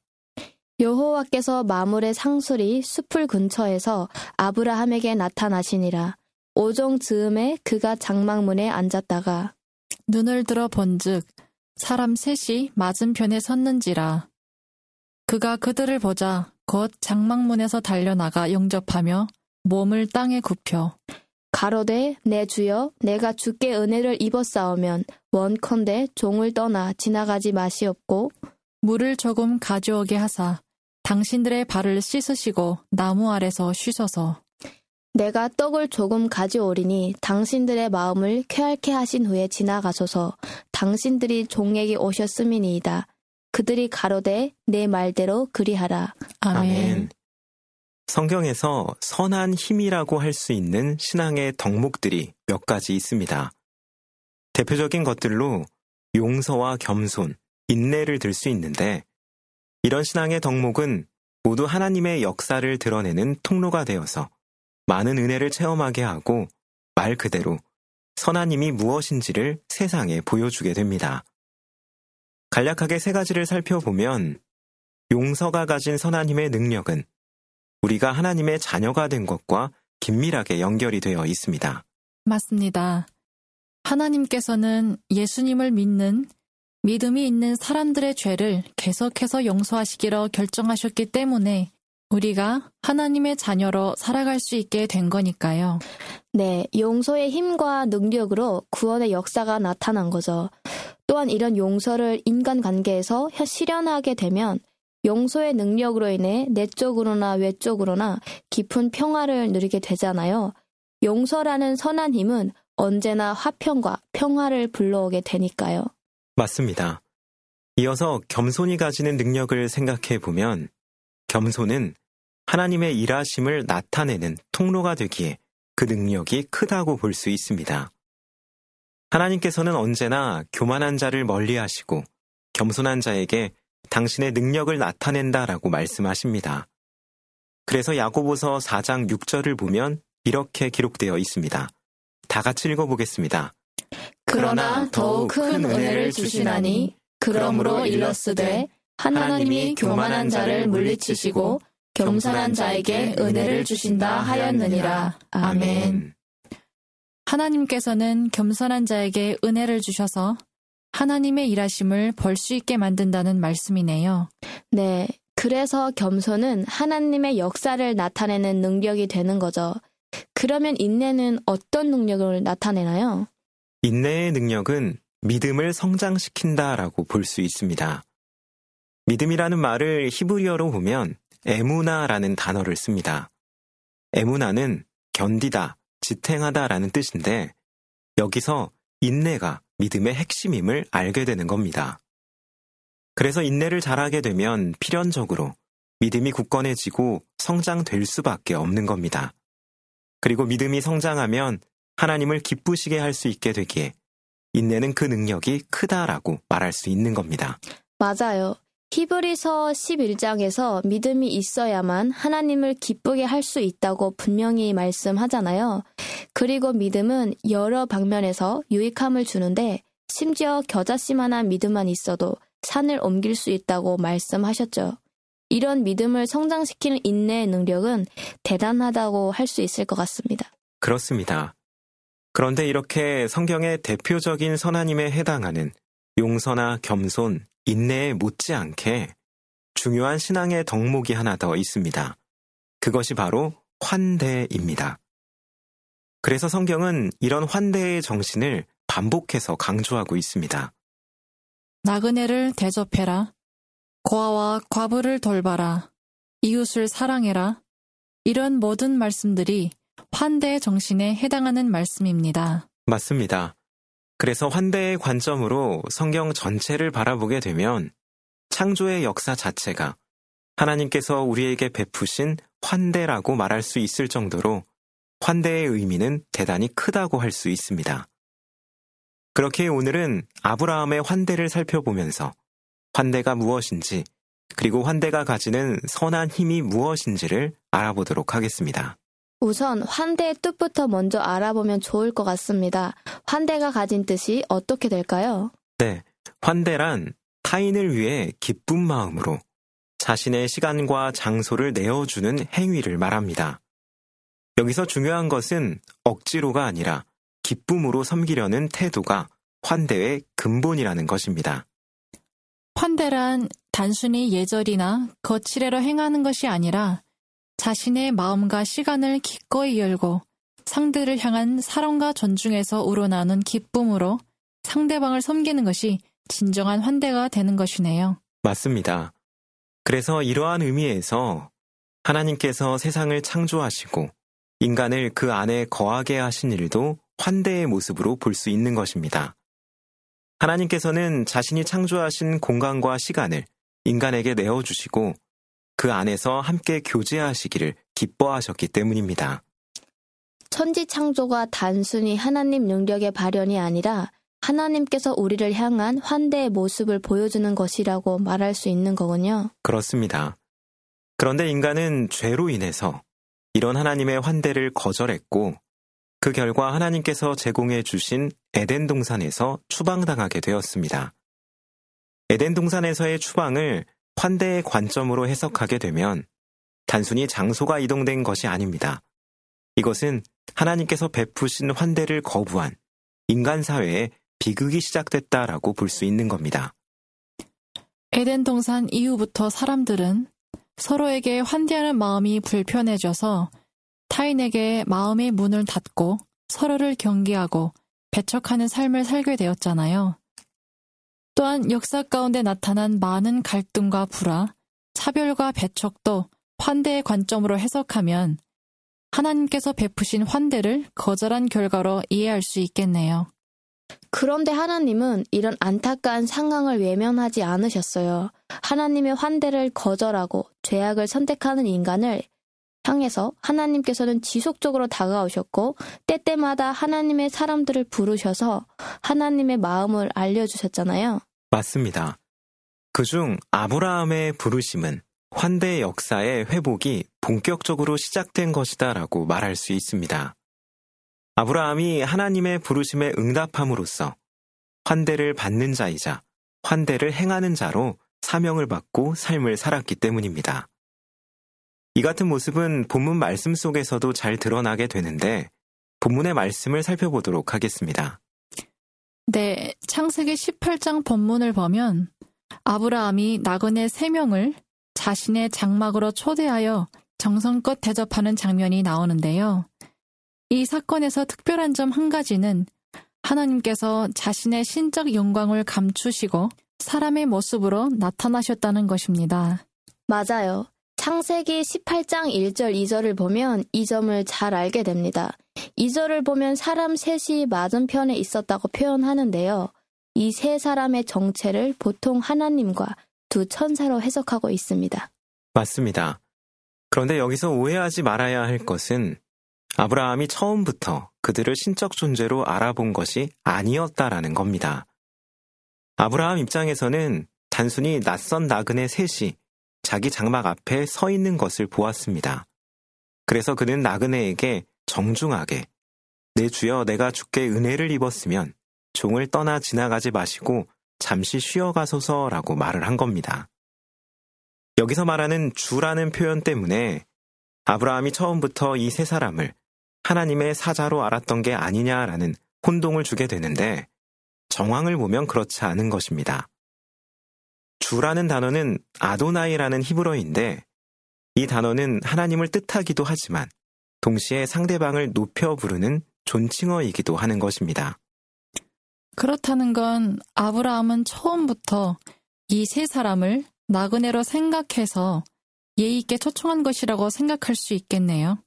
여호와께서 마물의 상술이 숲을 근처에서 아브라함에게 나타나시니라. 오종 즈음에 그가 장막문에 앉았다가 눈을 들어 본즉 사람 셋이 맞은편에 섰는지라. 그가 그들을 보자 곧 장막문에서 달려나가 영접하며 몸을 땅에 굽혀 가로되 내 주여 내가 주께 은혜를 입었사오면 원컨대 종을 떠나 지나가지 마시옵고 물을 조금 가져오게 하사 당신들의 발을 씻으시고 나무 아래서 쉬소서. 내가 떡을 조금 가져오리니 당신들의 마음을 쾌활케 하신 후에 지나가소서. 당신들이 종에게 오셨음이니이다. 그들이 가로되 내 말대로 그리하라. 아멘. 아멘. 성경에서 선한 힘이라고 할 수 있는 신앙의 덕목들이 몇 가지 있습니다. 대표적인 것들로 용서와 겸손, 인내를 들 수 있는데 이런 신앙의 덕목은 모두 하나님의 역사를 드러내는 통로가 되어서 많은 은혜를 체험하게 하고 말 그대로 선한 힘이 무엇인지를 세상에 보여주게 됩니다. 간략하게 세 가지를 살펴보면 용서가 가진 선한 힘의 능력은 우리가 하나님의 자녀가 된 것과 긴밀하게 연결이 되어 있습니다. 맞습니다. 하나님께서는 예수님을 믿는 믿음이 있는 사람들의 죄를 계속해서 용서하시기로 결정하셨기 때문에 우리가 하나님의 자녀로 살아갈 수 있게 된 거니까요. 네, 용서의 힘과 능력으로 구원의 역사가 나타난 거죠. 또한 이런 용서를 인간관계에서 실현하게 되면 용서의 능력으로 인해 내적으로나 외적으로나 깊은 평화를 누리게 되잖아요. 용서라는 선한 힘은 언제나 화평과 평화를 불러오게 되니까요. 맞습니다. 이어서 겸손이 가지는 능력을 생각해 보면 겸손은 하나님의 일하심을 나타내는 통로가 되기에 그 능력이 크다고 볼 수 있습니다. 하나님께서는 언제나 교만한 자를 멀리하시고 겸손한 자에게 당신의 능력을 나타낸다라고 말씀하십니다. 그래서 야고보서 사 장 육 절을 보면 이렇게 기록되어 있습니다. 다 같이 읽어보겠습니다. 그러나 더욱 큰 은혜를 주시나니 그러므로 일렀으되 하나님이 교만한 자를 물리치시고 겸손한 자에게 은혜를 주신다 하였느니라. 아멘. 하나님께서는 겸손한 자에게 은혜를 주셔서 하나님의 일하심을 볼 수 있게 만든다는 말씀이네요. 네, 그래서 겸손은 하나님의 역사를 나타내는 능력이 되는 거죠. 그러면 인내는 어떤 능력을 나타내나요? 인내의 능력은 믿음을 성장시킨다라고 볼 수 있습니다. 믿음이라는 말을 히브리어로 보면 에무나라는 단어를 씁니다. 에무나는 견디다, 지탱하다라는 뜻인데 여기서 인내가 믿음의 핵심임을 알게 되는 겁니다. 그래서 인내를 잘하게 되면 필연적으로 믿음이 굳건해지고 성장될 수밖에 없는 겁니다. 그리고 믿음이 성장하면 하나님을 기쁘시게 할 수 있게 되기에 인내는 그 능력이 크다라고 말할 수 있는 겁니다. 맞아요. 히브리서 십일 장에서 믿음이 있어야만 하나님을 기쁘게 할 수 있다고 분명히 말씀하잖아요. 그리고 믿음은 여러 방면에서 유익함을 주는데 심지어 겨자씨만한 믿음만 있어도 산을 옮길 수 있다고 말씀하셨죠. 이런 믿음을 성장시키는 인내의 능력은 대단하다고 할 수 있을 것 같습니다. 그렇습니다. 그런데 이렇게 성경의 대표적인 선하님에 해당하는 용서나 겸손, 인내에 못지않게 중요한 신앙의 덕목이 하나 더 있습니다. 그것이 바로 환대입니다. 그래서 성경은 이런 환대의 정신을 반복해서 강조하고 있습니다. 나그네를 대접해라. 고아와 과부를 돌봐라. 이웃을 사랑해라. 이런 모든 말씀들이 환대의 정신에 해당하는 말씀입니다. 맞습니다. 그래서 환대의 관점으로 성경 전체를 바라보게 되면 창조의 역사 자체가 하나님께서 우리에게 베푸신 환대라고 말할 수 있을 정도로 환대의 의미는 대단히 크다고 할 수 있습니다. 그렇게 오늘은 아브라함의 환대를 살펴보면서 환대가 무엇인지 그리고 환대가 가지는 선한 힘이 무엇인지를 알아보도록 하겠습니다. 우선 환대의 뜻부터 먼저 알아보면 좋을 것 같습니다. 환대가 가진 뜻이 어떻게 될까요? 네, 환대란 타인을 위해 기쁜 마음으로 자신의 시간과 장소를 내어주는 행위를 말합니다. 여기서 중요한 것은 억지로가 아니라 기쁨으로 섬기려는 태도가 환대의 근본이라는 것입니다. 환대란 단순히 예절이나 거칠애로 행하는 것이 아니라 자신의 마음과 시간을 기꺼이 열고 상대를 향한 사랑과 존중에서 우러나오는 기쁨으로 상대방을 섬기는 것이 진정한 환대가 되는 것이네요. 맞습니다. 그래서 이러한 의미에서 하나님께서 세상을 창조하시고 인간을 그 안에 거하게 하신 일도 환대의 모습으로 볼 수 있는 것입니다. 하나님께서는 자신이 창조하신 공간과 시간을 인간에게 내어주시고 그 안에서 함께 교제하시기를 기뻐하셨기 때문입니다. 천지 창조가 단순히 하나님 능력의 발현이 아니라 하나님께서 우리를 향한 환대의 모습을 보여주는 것이라고 말할 수 있는 거군요. 그렇습니다. 그런데 인간은 죄로 인해서 이런 하나님의 환대를 거절했고 그 결과 하나님께서 제공해 주신 에덴 동산에서 추방당하게 되었습니다. 에덴 동산에서의 추방을 환대의 관점으로 해석하게 되면 단순히 장소가 이동된 것이 아닙니다. 이것은 하나님께서 베푸신 환대를 거부한 인간 사회의 비극이 시작됐다라고 볼 수 있는 겁니다. 에덴 동산 이후부터 사람들은 서로에게 환대하는 마음이 불편해져서 타인에게 마음의 문을 닫고 서로를 경계하고 배척하는 삶을 살게 되었잖아요. 또한 역사 가운데 나타난 많은 갈등과 불화, 차별과 배척도 환대의 관점으로 해석하면 하나님께서 베푸신 환대를 거절한 결과로 이해할 수 있겠네요. 그런데 하나님은 이런 안타까운 상황을 외면하지 않으셨어요. 하나님의 환대를 거절하고 죄악을 선택하는 인간을 향해서 하나님께서는 지속적으로 다가오셨고 때때마다 하나님의 사람들을 부르셔서 하나님의 마음을 알려주셨잖아요. 맞습니다. 그중 아브라함의 부르심은 환대 역사의 회복이 본격적으로 시작된 것이다라고 말할 수 있습니다. 아브라함이 하나님의 부르심에 응답함으로써 환대를 받는 자이자 환대를 행하는 자로 사명을 받고 삶을 살았기 때문입니다. 이 같은 모습은 본문 말씀 속에서도 잘 드러나게 되는데 본문의 말씀을 살펴보도록 하겠습니다. 네, 창세기 십팔 장 본문을 보면 아브라함이 나그네 세 명을 자신의 장막으로 초대하여 정성껏 대접하는 장면이 나오는데요. 이 사건에서 특별한 점 한 가지는 하나님께서 자신의 신적 영광을 감추시고 사람의 모습으로 나타나셨다는 것입니다. 맞아요. 창세기 십팔 장 일 절 이 절을 보면 이 점을 잘 알게 됩니다. 이 절을 보면 사람 셋이 맞은편에 있었다고 표현하는데요. 이 세 사람의 정체를 보통 하나님과 두 천사로 해석하고 있습니다. 맞습니다. 그런데 여기서 오해하지 말아야 할 것은 아브라함이 처음부터 그들을 신적 존재로 알아본 것이 아니었다라는 겁니다. 아브라함 입장에서는 단순히 낯선 나그네 셋이 자기 장막 앞에 서 있는 것을 보았습니다. 그래서 그는 나그네에게 정중하게 내 주여 내가 주께 은혜를 입었으면 종을 떠나 지나가지 마시고 잠시 쉬어가소서라고 말을 한 겁니다. 여기서 말하는 주라는 표현 때문에 아브라함이 처음부터 이 세 사람을 하나님의 사자로 알았던 게 아니냐라는 혼동을 주게 되는데 정황을 보면 그렇지 않은 것입니다. 주라는 단어는 아도나이라는 히브러어인데 이 단어는 하나님을 뜻하기도 하지만 동시에 상대방을 높여 부르는 존칭어이기도 하는 것입니다. 그렇다는 건 아브라함은 처음부터 이 세 사람을 나그네로 생각해서 예의 있게 초청한 것이라고 생각할 수 있겠네요.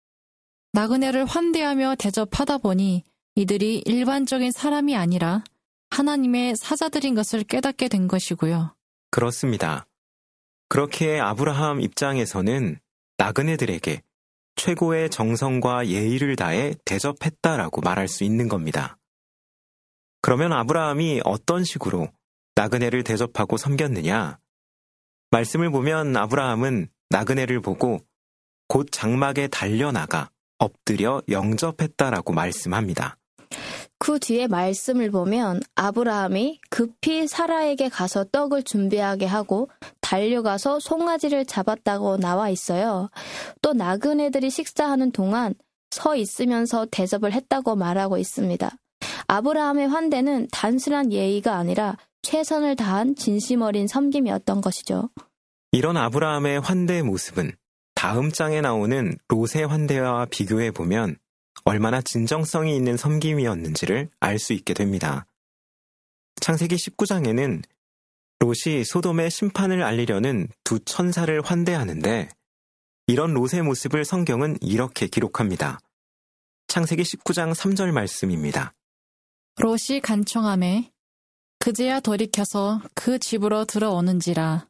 나그네를 환대하며 대접하다 보니 이들이 일반적인 사람이 아니라 하나님의 사자들인 것을 깨닫게 된 것이고요. 그렇습니다. 그렇기에 아브라함 입장에서는 나그네들에게 최고의 정성과 예의를 다해 대접했다라고 말할 수 있는 겁니다. 그러면 아브라함이 어떤 식으로 나그네를 대접하고 섬겼느냐? 말씀을 보면 아브라함은 나그네를 보고 곧 장막에 달려나가 엎드려 영접했다라고 말씀합니다. 그 뒤에 말씀을 보면 아브라함이 급히 사라에게 가서 떡을 준비하게 하고 달려가서 송아지를 잡았다고 나와 있어요. 또 나그네들이 식사하는 동안 서 있으면서 대접을 했다고 말하고 있습니다. 아브라함의 환대는 단순한 예의가 아니라 최선을 다한 진심 어린 섬김이었던 것이죠. 이런 아브라함의 환대의 모습은 다음 장에 나오는 롯의 환대와 비교해 보면 얼마나 진정성이 있는 섬김이었는지를 알 수 있게 됩니다. 창세기 십구 장에는 롯이 소돔의 심판을 알리려는 두 천사를 환대하는데 이런 롯의 모습을 성경은 이렇게 기록합니다. 창세기 십구 장 삼 절 말씀입니다. 롯이 간청하매 그제야 돌이켜서 그 집으로 들어오는지라.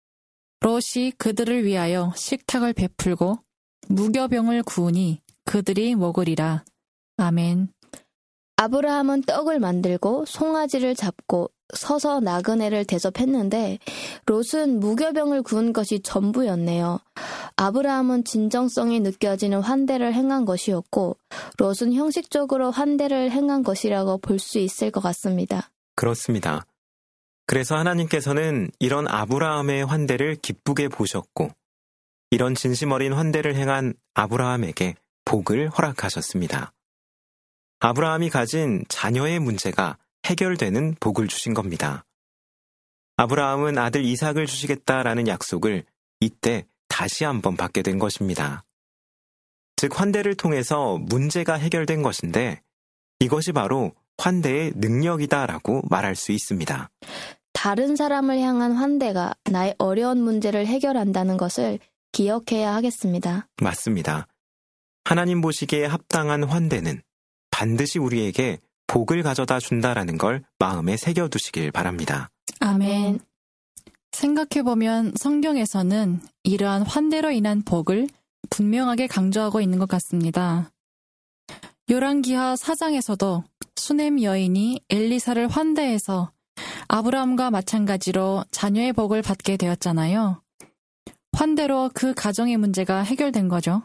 롯이 그들을 위하여 식탁을 베풀고 무교병을 구우니 그들이 먹으리라. 아멘. 아브라함은 떡을 만들고 송아지를 잡고 서서 나그네를 대접했는데 롯은 무교병을 구운 것이 전부였네요. 아브라함은 진정성이 느껴지는 환대를 행한 것이었고 롯은 형식적으로 환대를 행한 것이라고 볼 수 있을 것 같습니다. 그렇습니다. 그래서 하나님께서는 이런 아브라함의 환대를 기쁘게 보셨고 이런 진심 어린 환대를 행한 아브라함에게 복을 허락하셨습니다. 아브라함이 가진 자녀의 문제가 해결되는 복을 주신 겁니다. 아브라함은 아들 이삭을 주시겠다라는 약속을 이때 다시 한번 받게 된 것입니다. 즉 환대를 통해서 문제가 해결된 것인데 이것이 바로 환대의 능력이다라고 말할 수 있습니다. 다른 사람을 향한 환대가 나의 어려운 문제를 해결한다는 것을 기억해야 하겠습니다. 맞습니다. 하나님 보시기에 합당한 환대는 반드시 우리에게 복을 가져다 준다라는 걸 마음에 새겨두시길 바랍니다. 아멘. 생각해보면 성경에서는 이러한 환대로 인한 복을 분명하게 강조하고 있는 것 같습니다. 열왕기하 사 장에서도 수넴 여인이 엘리사를 환대해서 아브라함과 마찬가지로 자녀의 복을 받게 되었잖아요. 환대로 그 가정의 문제가 해결된 거죠.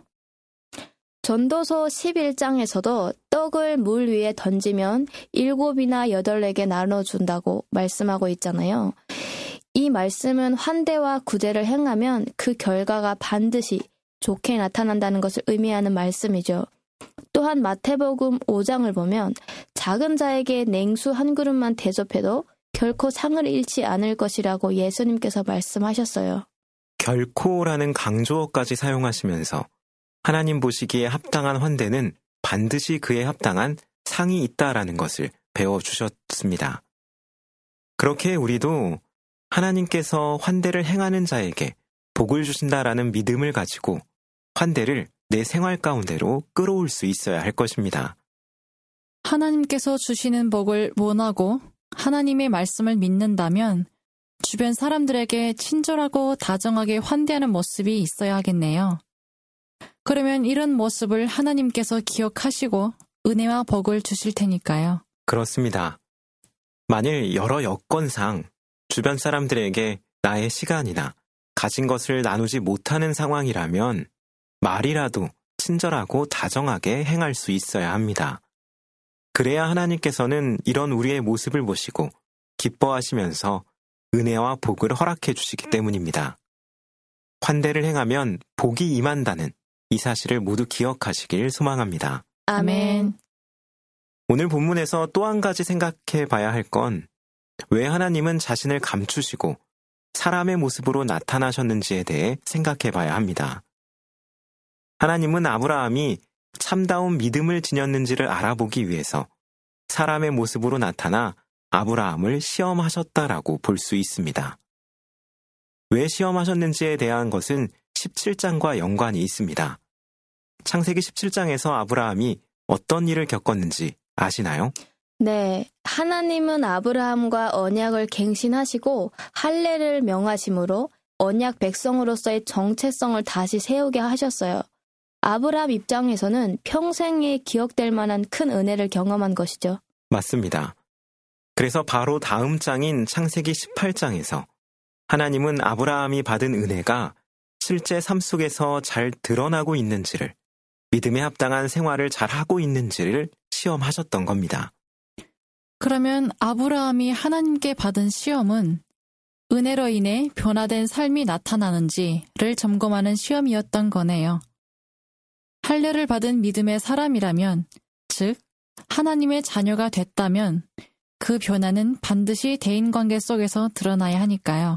전도서 십일 장에서도 떡을 물 위에 던지면 일곱이나 여덟에게 나눠준다고 말씀하고 있잖아요. 이 말씀은 환대와 구제를 행하면 그 결과가 반드시 좋게 나타난다는 것을 의미하는 말씀이죠. 또한 마태복음 오 장을 보면 작은 자에게 냉수 한 그릇만 대접해도 결코 상을 잃지 않을 것이라고 예수님께서 말씀하셨어요. 결코라는 강조어까지 사용하시면서 하나님 보시기에 합당한 환대는 반드시 그에 합당한 상이 있다라는 것을 배워주셨습니다. 그렇게 우리도 하나님께서 환대를 행하는 자에게 복을 주신다라는 믿음을 가지고 환대를 내 생활 가운데로 끌어올 수 있어야 할 것입니다. 하나님께서 주시는 복을 원하고 하나님의 말씀을 믿는다면 주변 사람들에게 친절하고 다정하게 환대하는 모습이 있어야 하겠네요. 그러면 이런 모습을 하나님께서 기억하시고 은혜와 복을 주실 테니까요. 그렇습니다. 만일 여러 여건상 주변 사람들에게 나의 시간이나 가진 것을 나누지 못하는 상황이라면 말이라도 친절하고 다정하게 행할 수 있어야 합니다. 그래야 하나님께서는 이런 우리의 모습을 보시고 기뻐하시면서 은혜와 복을 허락해 주시기 때문입니다. 환대를 행하면 복이 임한다는 이 사실을 모두 기억하시길 소망합니다. 아멘. 오늘 본문에서 또 한 가지 생각해 봐야 할 건 왜 하나님은 자신을 감추시고 사람의 모습으로 나타나셨는지에 대해 생각해 봐야 합니다. 하나님은 아브라함이 참다운 믿음을 지녔는지를 알아보기 위해서 사람의 모습으로 나타나 아브라함을 시험하셨다라고 볼 수 있습니다. 왜 시험하셨는지에 대한 것은 십칠 장과 연관이 있습니다. 창세기 십칠 장에서 아브라함이 어떤 일을 겪었는지 아시나요? 네, 하나님은 아브라함과 언약을 갱신하시고 할례를 명하심으로 언약 백성으로서의 정체성을 다시 세우게 하셨어요. 아브라함 입장에서는 평생에 기억될 만한 큰 은혜를 경험한 것이죠. 맞습니다. 그래서 바로 다음 장인 창세기 십팔 장에서 하나님은 아브라함이 받은 은혜가 실제 삶 속에서 잘 드러나고 있는지를, 믿음에 합당한 생활을 잘 하고 있는지를 시험하셨던 겁니다. 그러면 아브라함이 하나님께 받은 시험은 은혜로 인해 변화된 삶이 나타나는지를 점검하는 시험이었던 거네요. 할례를 받은 믿음의 사람이라면, 즉 하나님의 자녀가 됐다면 그 변화는 반드시 대인관계 속에서 드러나야 하니까요.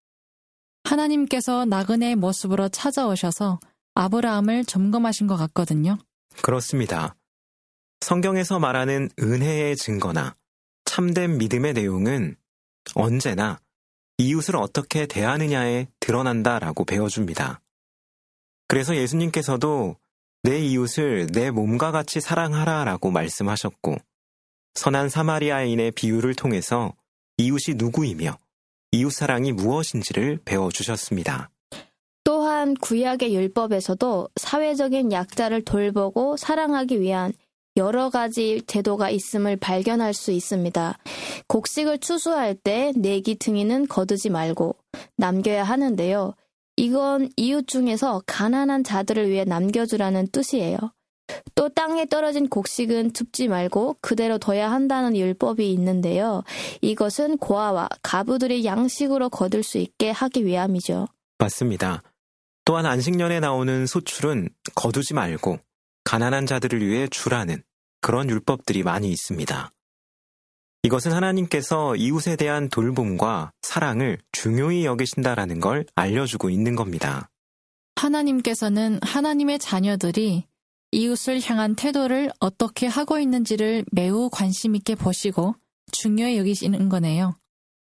하나님께서 나그네의 모습으로 찾아오셔서 아브라함을 점검하신 것 같거든요. 그렇습니다. 성경에서 말하는 은혜의 증거나 참된 믿음의 내용은 언제나 이웃을 어떻게 대하느냐에 드러난다라고 배워줍니다. 그래서 예수님께서도 내 이웃을 내 몸과 같이 사랑하라라고 말씀하셨고, 선한 사마리아인의 비유를 통해서 이웃이 누구이며 이웃 사랑이 무엇인지를 배워주셨습니다. 또한 구약의 율법에서도 사회적인 약자를 돌보고 사랑하기 위한 여러 가지 제도가 있음을 발견할 수 있습니다. 곡식을 추수할 때 내기 등이는 거두지 말고 남겨야 하는데요. 이건 이웃 중에서 가난한 자들을 위해 남겨주라는 뜻이에요. 또 땅에 떨어진 곡식은 줍지 말고 그대로 둬야 한다는 율법이 있는데요. 이것은 고아와 가부들이 양식으로 거둘 수 있게 하기 위함이죠. 맞습니다. 또한 안식년에 나오는 소출은 거두지 말고 가난한 자들을 위해 주라는 그런 율법들이 많이 있습니다. 이것은 하나님께서 이웃에 대한 돌봄과 사랑을 중요히 여기신다라는 걸 알려주고 있는 겁니다. 하나님께서는 하나님의 자녀들이 이웃을 향한 태도를 어떻게 하고 있는지를 매우 관심 있게 보시고 중요히 여기시는 거네요.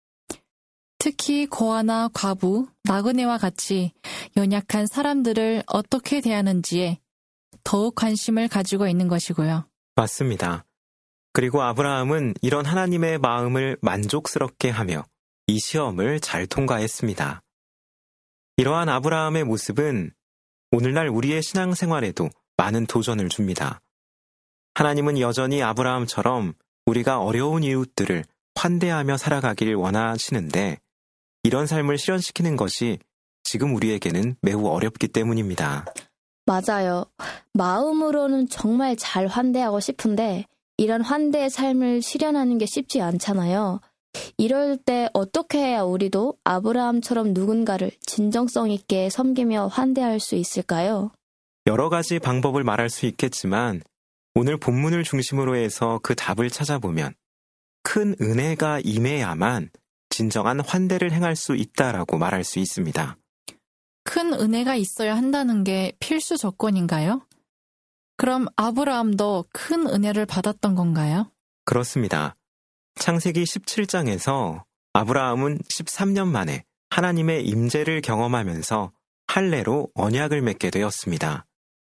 특히 고아나 과부, 나그네와 같이 연약한 사람들을 어떻게 대하는지에 더욱 관심을 가지고 있는 것이고요. 맞습니다. 그리고 아브라함은 이런 하나님의 마음을 만족스럽게 하며 이 시험을 잘 통과했습니다. 이러한 아브라함의 모습은 오늘날 우리의 신앙생활에도 많은 도전을 줍니다. 하나님은 여전히 아브라함처럼 우리가 어려운 이웃들을 환대하며 살아가길 원하시는데 이런 삶을 실현시키는 것이 지금 우리에게는 매우 어렵기 때문입니다. 맞아요. 마음으로는 정말 잘 환대하고 싶은데 이런 환대의 삶을 실현하는 게 쉽지 않잖아요. 이럴 때 어떻게 해야 우리도 아브라함처럼 누군가를 진정성 있게 섬기며 환대할 수 있을까요? 여러 가지 방법을 말할 수 있겠지만 오늘 본문을 중심으로 해서 그 답을 찾아보면 큰 은혜가 임해야만 진정한 환대를 행할 수 있다라고 말할 수 있습니다. 큰 은혜가 있어야 한다는 게 필수 조건인가요? 그럼 아브라함도 큰 은혜를 받았던 건가요? 그렇습니다. 창세기 십칠 장에서 아브라함은 십삼 년 만에 하나님의 임재를 경험하면서 할례로 언약을 맺게 되었습니다.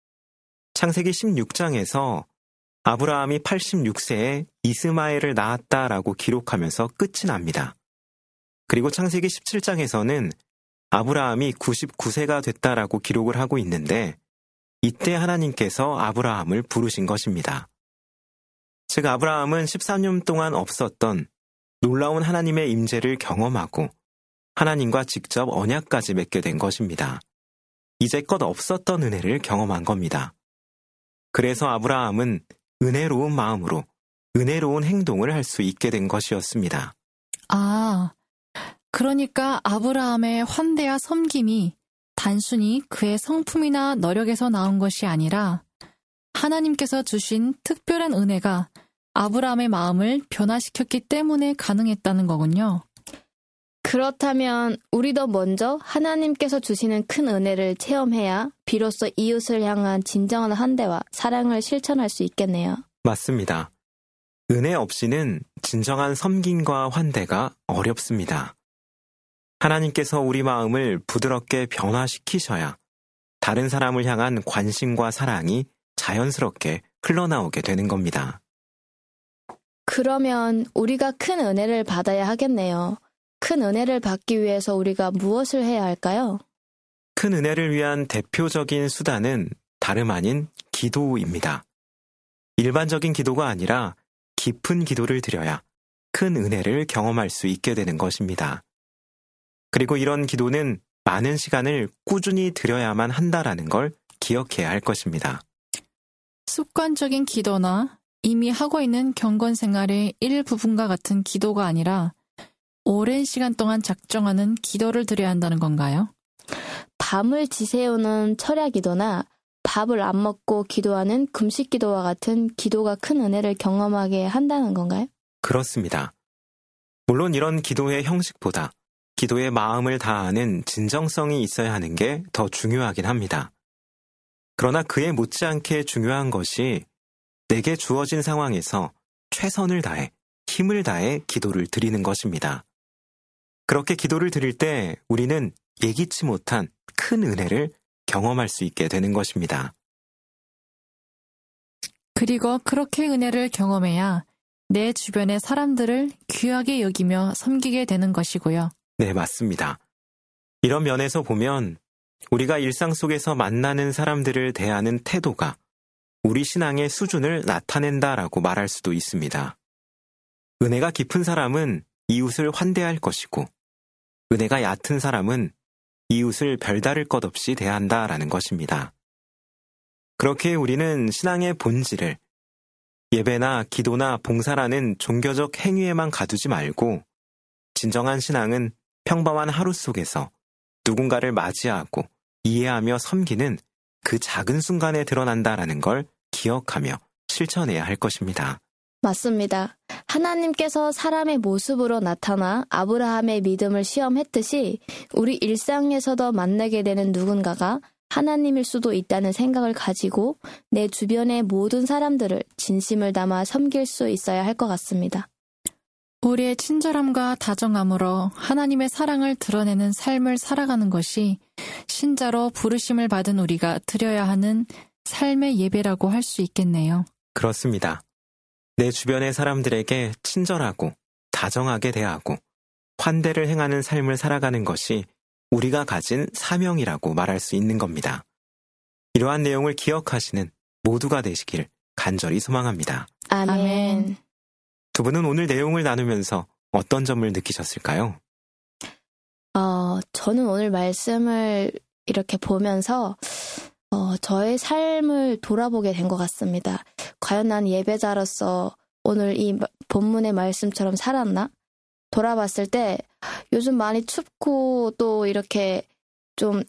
창세기 십육 장에서 아브라함이 팔십육 세에 이스마엘을 낳았다라고 기록하면서 끝이 납니다. 그리고 창세기 십칠 장에서는 아브라함이 구십구 세가 됐다라고 기록을 하고 있는데 이때 하나님께서 아브라함을 부르신 것입니다. 즉 아브라함은 십삼 년 동안 없었던 놀라운 하나님의 임재를 경험하고 하나님과 직접 언약까지 맺게 된 것입니다. 이제껏 없었던 은혜를 경험한 겁니다. 그래서 아브라함은 은혜로운 마음으로 은혜로운 행동을 할 수 있게 된 것이었습니다. 아, 그러니까 아브라함의 환대와 섬김이 단순히 그의 성품이나 노력에서 나온 것이 아니라 하나님께서 주신 특별한 은혜가 아브라함의 마음을 변화시켰기 때문에 가능했다는 거군요. 그렇다면 우리도 먼저 하나님께서 주시는 큰 은혜를 체험해야 비로소 이웃을 향한 진정한 환대와 사랑을 실천할 수 있겠네요. 맞습니다. 은혜 없이는 진정한 섬김과 환대가 어렵습니다. 하나님께서 우리 마음을 부드럽게 변화시키셔야 다른 사람을 향한 관심과 사랑이 자연스럽게 흘러나오게 되는 겁니다. 그러면 우리가 큰 은혜를 받아야 하겠네요. 큰 은혜를 받기 위해서 우리가 무엇을 해야 할까요? 큰 은혜를 위한 대표적인 수단은 다름 아닌 기도입니다. 일반적인 기도가 아니라 깊은 기도를 드려야 큰 은혜를 경험할 수 있게 되는 것입니다. 그리고 이런 기도는 많은 시간을 꾸준히 드려야만 한다라는 걸 기억해야 할 것입니다. 습관적인 기도나 이미 하고 있는 경건 생활의 일부분과 같은 기도가 아니라 오랜 시간 동안 작정하는 기도를 드려야 한다는 건가요? 밤을 지새우는 철야 기도나 밥을 안 먹고 기도하는 금식 기도와 같은 기도가 큰 은혜를 경험하게 한다는 건가요? 그렇습니다. 물론 이런 기도의 형식보다 기도의 마음을 다하는 진정성이 있어야 하는 게 더 중요하긴 합니다. 그러나 그에 못지않게 중요한 것이 내게 주어진 상황에서 최선을 다해 힘을 다해 기도를 드리는 것입니다. 그렇게 기도를 드릴 때 우리는 예기치 못한 큰 은혜를 경험할 수 있게 되는 것입니다. 그리고 그렇게 은혜를 경험해야 내 주변의 사람들을 귀하게 여기며 섬기게 되는 것이고요. 네, 맞습니다. 이런 면에서 보면 우리가 일상 속에서 만나는 사람들을 대하는 태도가 우리 신앙의 수준을 나타낸다라고 말할 수도 있습니다. 은혜가 깊은 사람은 이웃을 환대할 것이고 은혜가 얕은 사람은 이웃을 별다를 것 없이 대한다라는 것입니다. 그렇게 우리는 신앙의 본질을 예배나 기도나 봉사라는 종교적 행위에만 가두지 말고 진정한 신앙은 평범한 하루 속에서 누군가를 맞이하고 이해하며 섬기는 그 작은 순간에 드러난다라는 걸 기억하며 실천해야 할 것입니다. 맞습니다. 하나님께서 사람의 모습으로 나타나 아브라함의 믿음을 시험했듯이 우리 일상에서도 만나게 되는 누군가가 하나님일 수도 있다는 생각을 가지고 내 주변의 모든 사람들을 진심을 담아 섬길 수 있어야 할 것 같습니다. 우리의 친절함과 다정함으로 하나님의 사랑을 드러내는 삶을 살아가는 것이 신자로 부르심을 받은 우리가 드려야 하는 삶의 예배라고 할 수 있겠네요. 그렇습니다. 내 주변의 사람들에게 친절하고 다정하게 대하고 환대를 행하는 삶을 살아가는 것이 우리가 가진 사명이라고 말할 수 있는 겁니다. 이러한 내용을 기억하시는 모두가 되시길 간절히 소망합니다. 아멘. 아멘. 두 분은 오늘 내용을 나누면서 어떤 점을 느끼셨을까요? 어, 저는 오늘 말씀을 이렇게 보면서 어, 저의 삶을 돌아보게 된 것 같습니다. 과연 난 예배자로서 오늘 이 본문의 말씀처럼 살았나? 돌아봤을 때 요즘 많이 춥고 또 이렇게 좀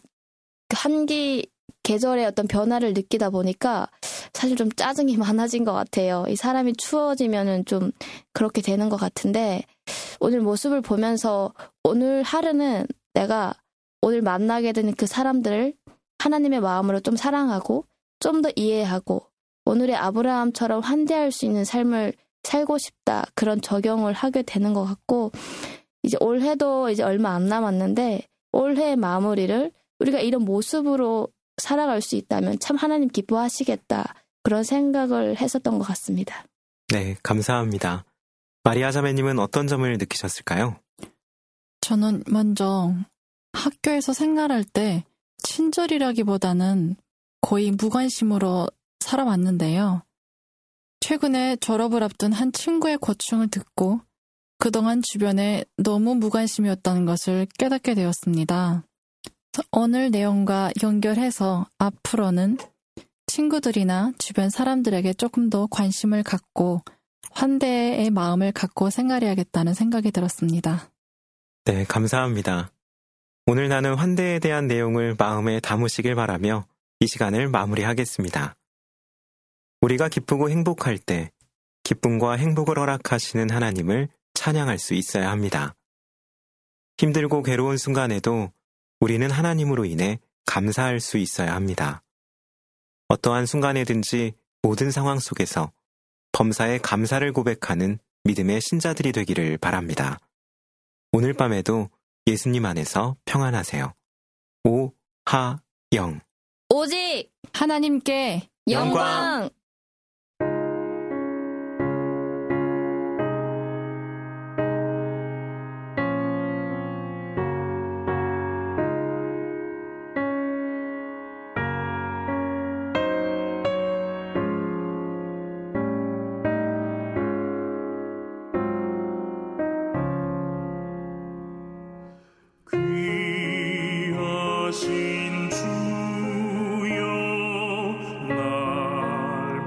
한기 계절의 어떤 변화를 느끼다 보니까 사실 좀 짜증이 많아진 것 같아요. 이 사람이 추워지면은 좀 그렇게 되는 것 같은데 오늘 모습을 보면서 오늘 하루는 내가 오늘 만나게 되는 그 사람들을 하나님의 마음으로 좀 사랑하고 좀 더 이해하고 오늘의 아브라함처럼 환대할 수 있는 삶을 살고 싶다. 그런 적용을 하게 되는 것 같고 이제 올해도 이제 얼마 안 남았는데 올해의 마무리를 우리가 이런 모습으로 살아갈 수 있다면 참 하나님 기뻐하시겠다. 그런 생각을 했었던 것 같습니다. 네, 감사합니다. 마리아 자매님은 어떤 점을 느끼셨을까요? 저는 먼저 학교에서 생활할 때 친절이라기보다는 거의 무관심으로 살아왔는데요. 최근에 졸업을 앞둔 한 친구의 고충을 듣고 그동안 주변에 너무 무관심이었다는 것을 깨닫게 되었습니다. 오늘 내용과 연결해서 앞으로는 친구들이나 주변 사람들에게 조금 더 관심을 갖고 환대의 마음을 갖고 생활해야겠다는 생각이 들었습니다. 네, 감사합니다. 오늘 나눈 환대에 대한 내용을 마음에 담으시길 바라며 이 시간을 마무리하겠습니다. 우리가 기쁘고 행복할 때 기쁨과 행복을 허락하시는 하나님을 찬양할 수 있어야 합니다. 힘들고 괴로운 순간에도 우리는 하나님으로 인해 감사할 수 있어야 합니다. 어떠한 순간에든지 모든 상황 속에서 범사에 감사를 고백하는 믿음의 신자들이 되기를 바랍니다. 오늘 밤에도 예수님 안에서 평안하세요. 오하영 오직 하나님께 영광! 귀하신 주여 날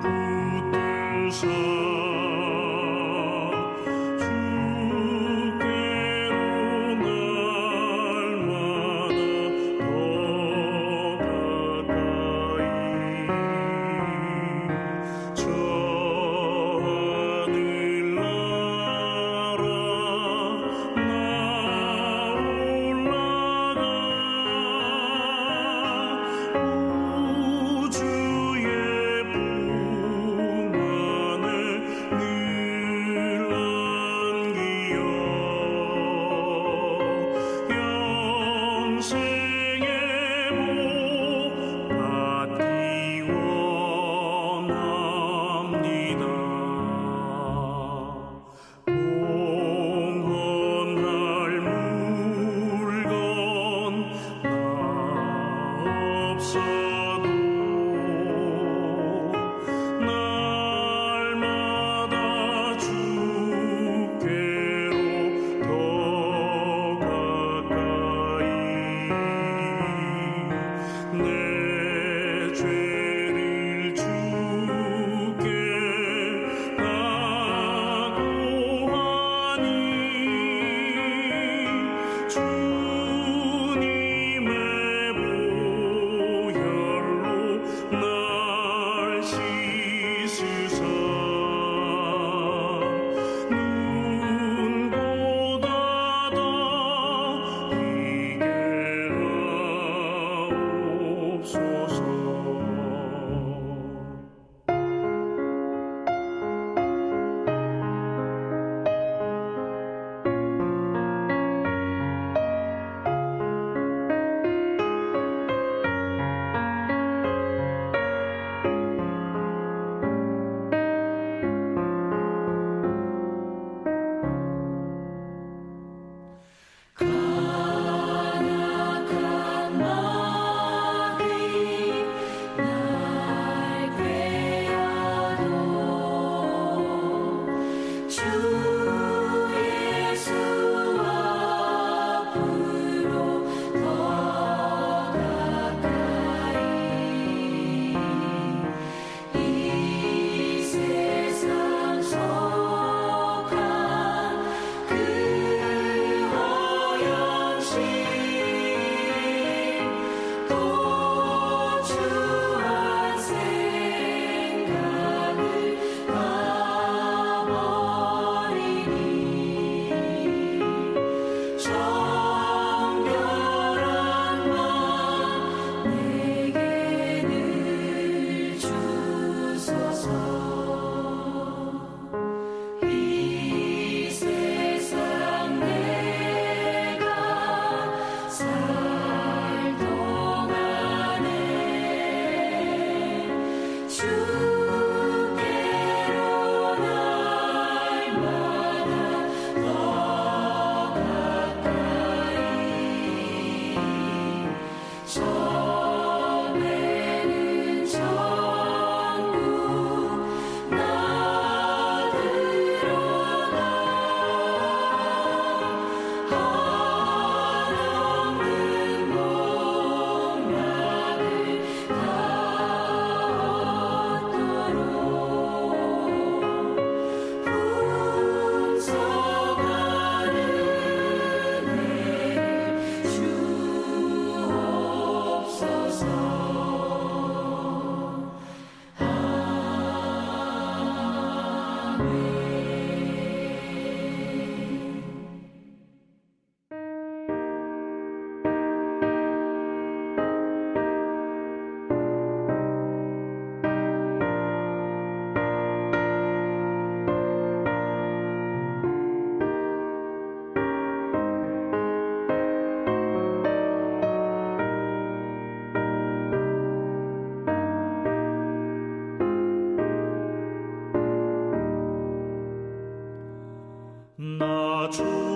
주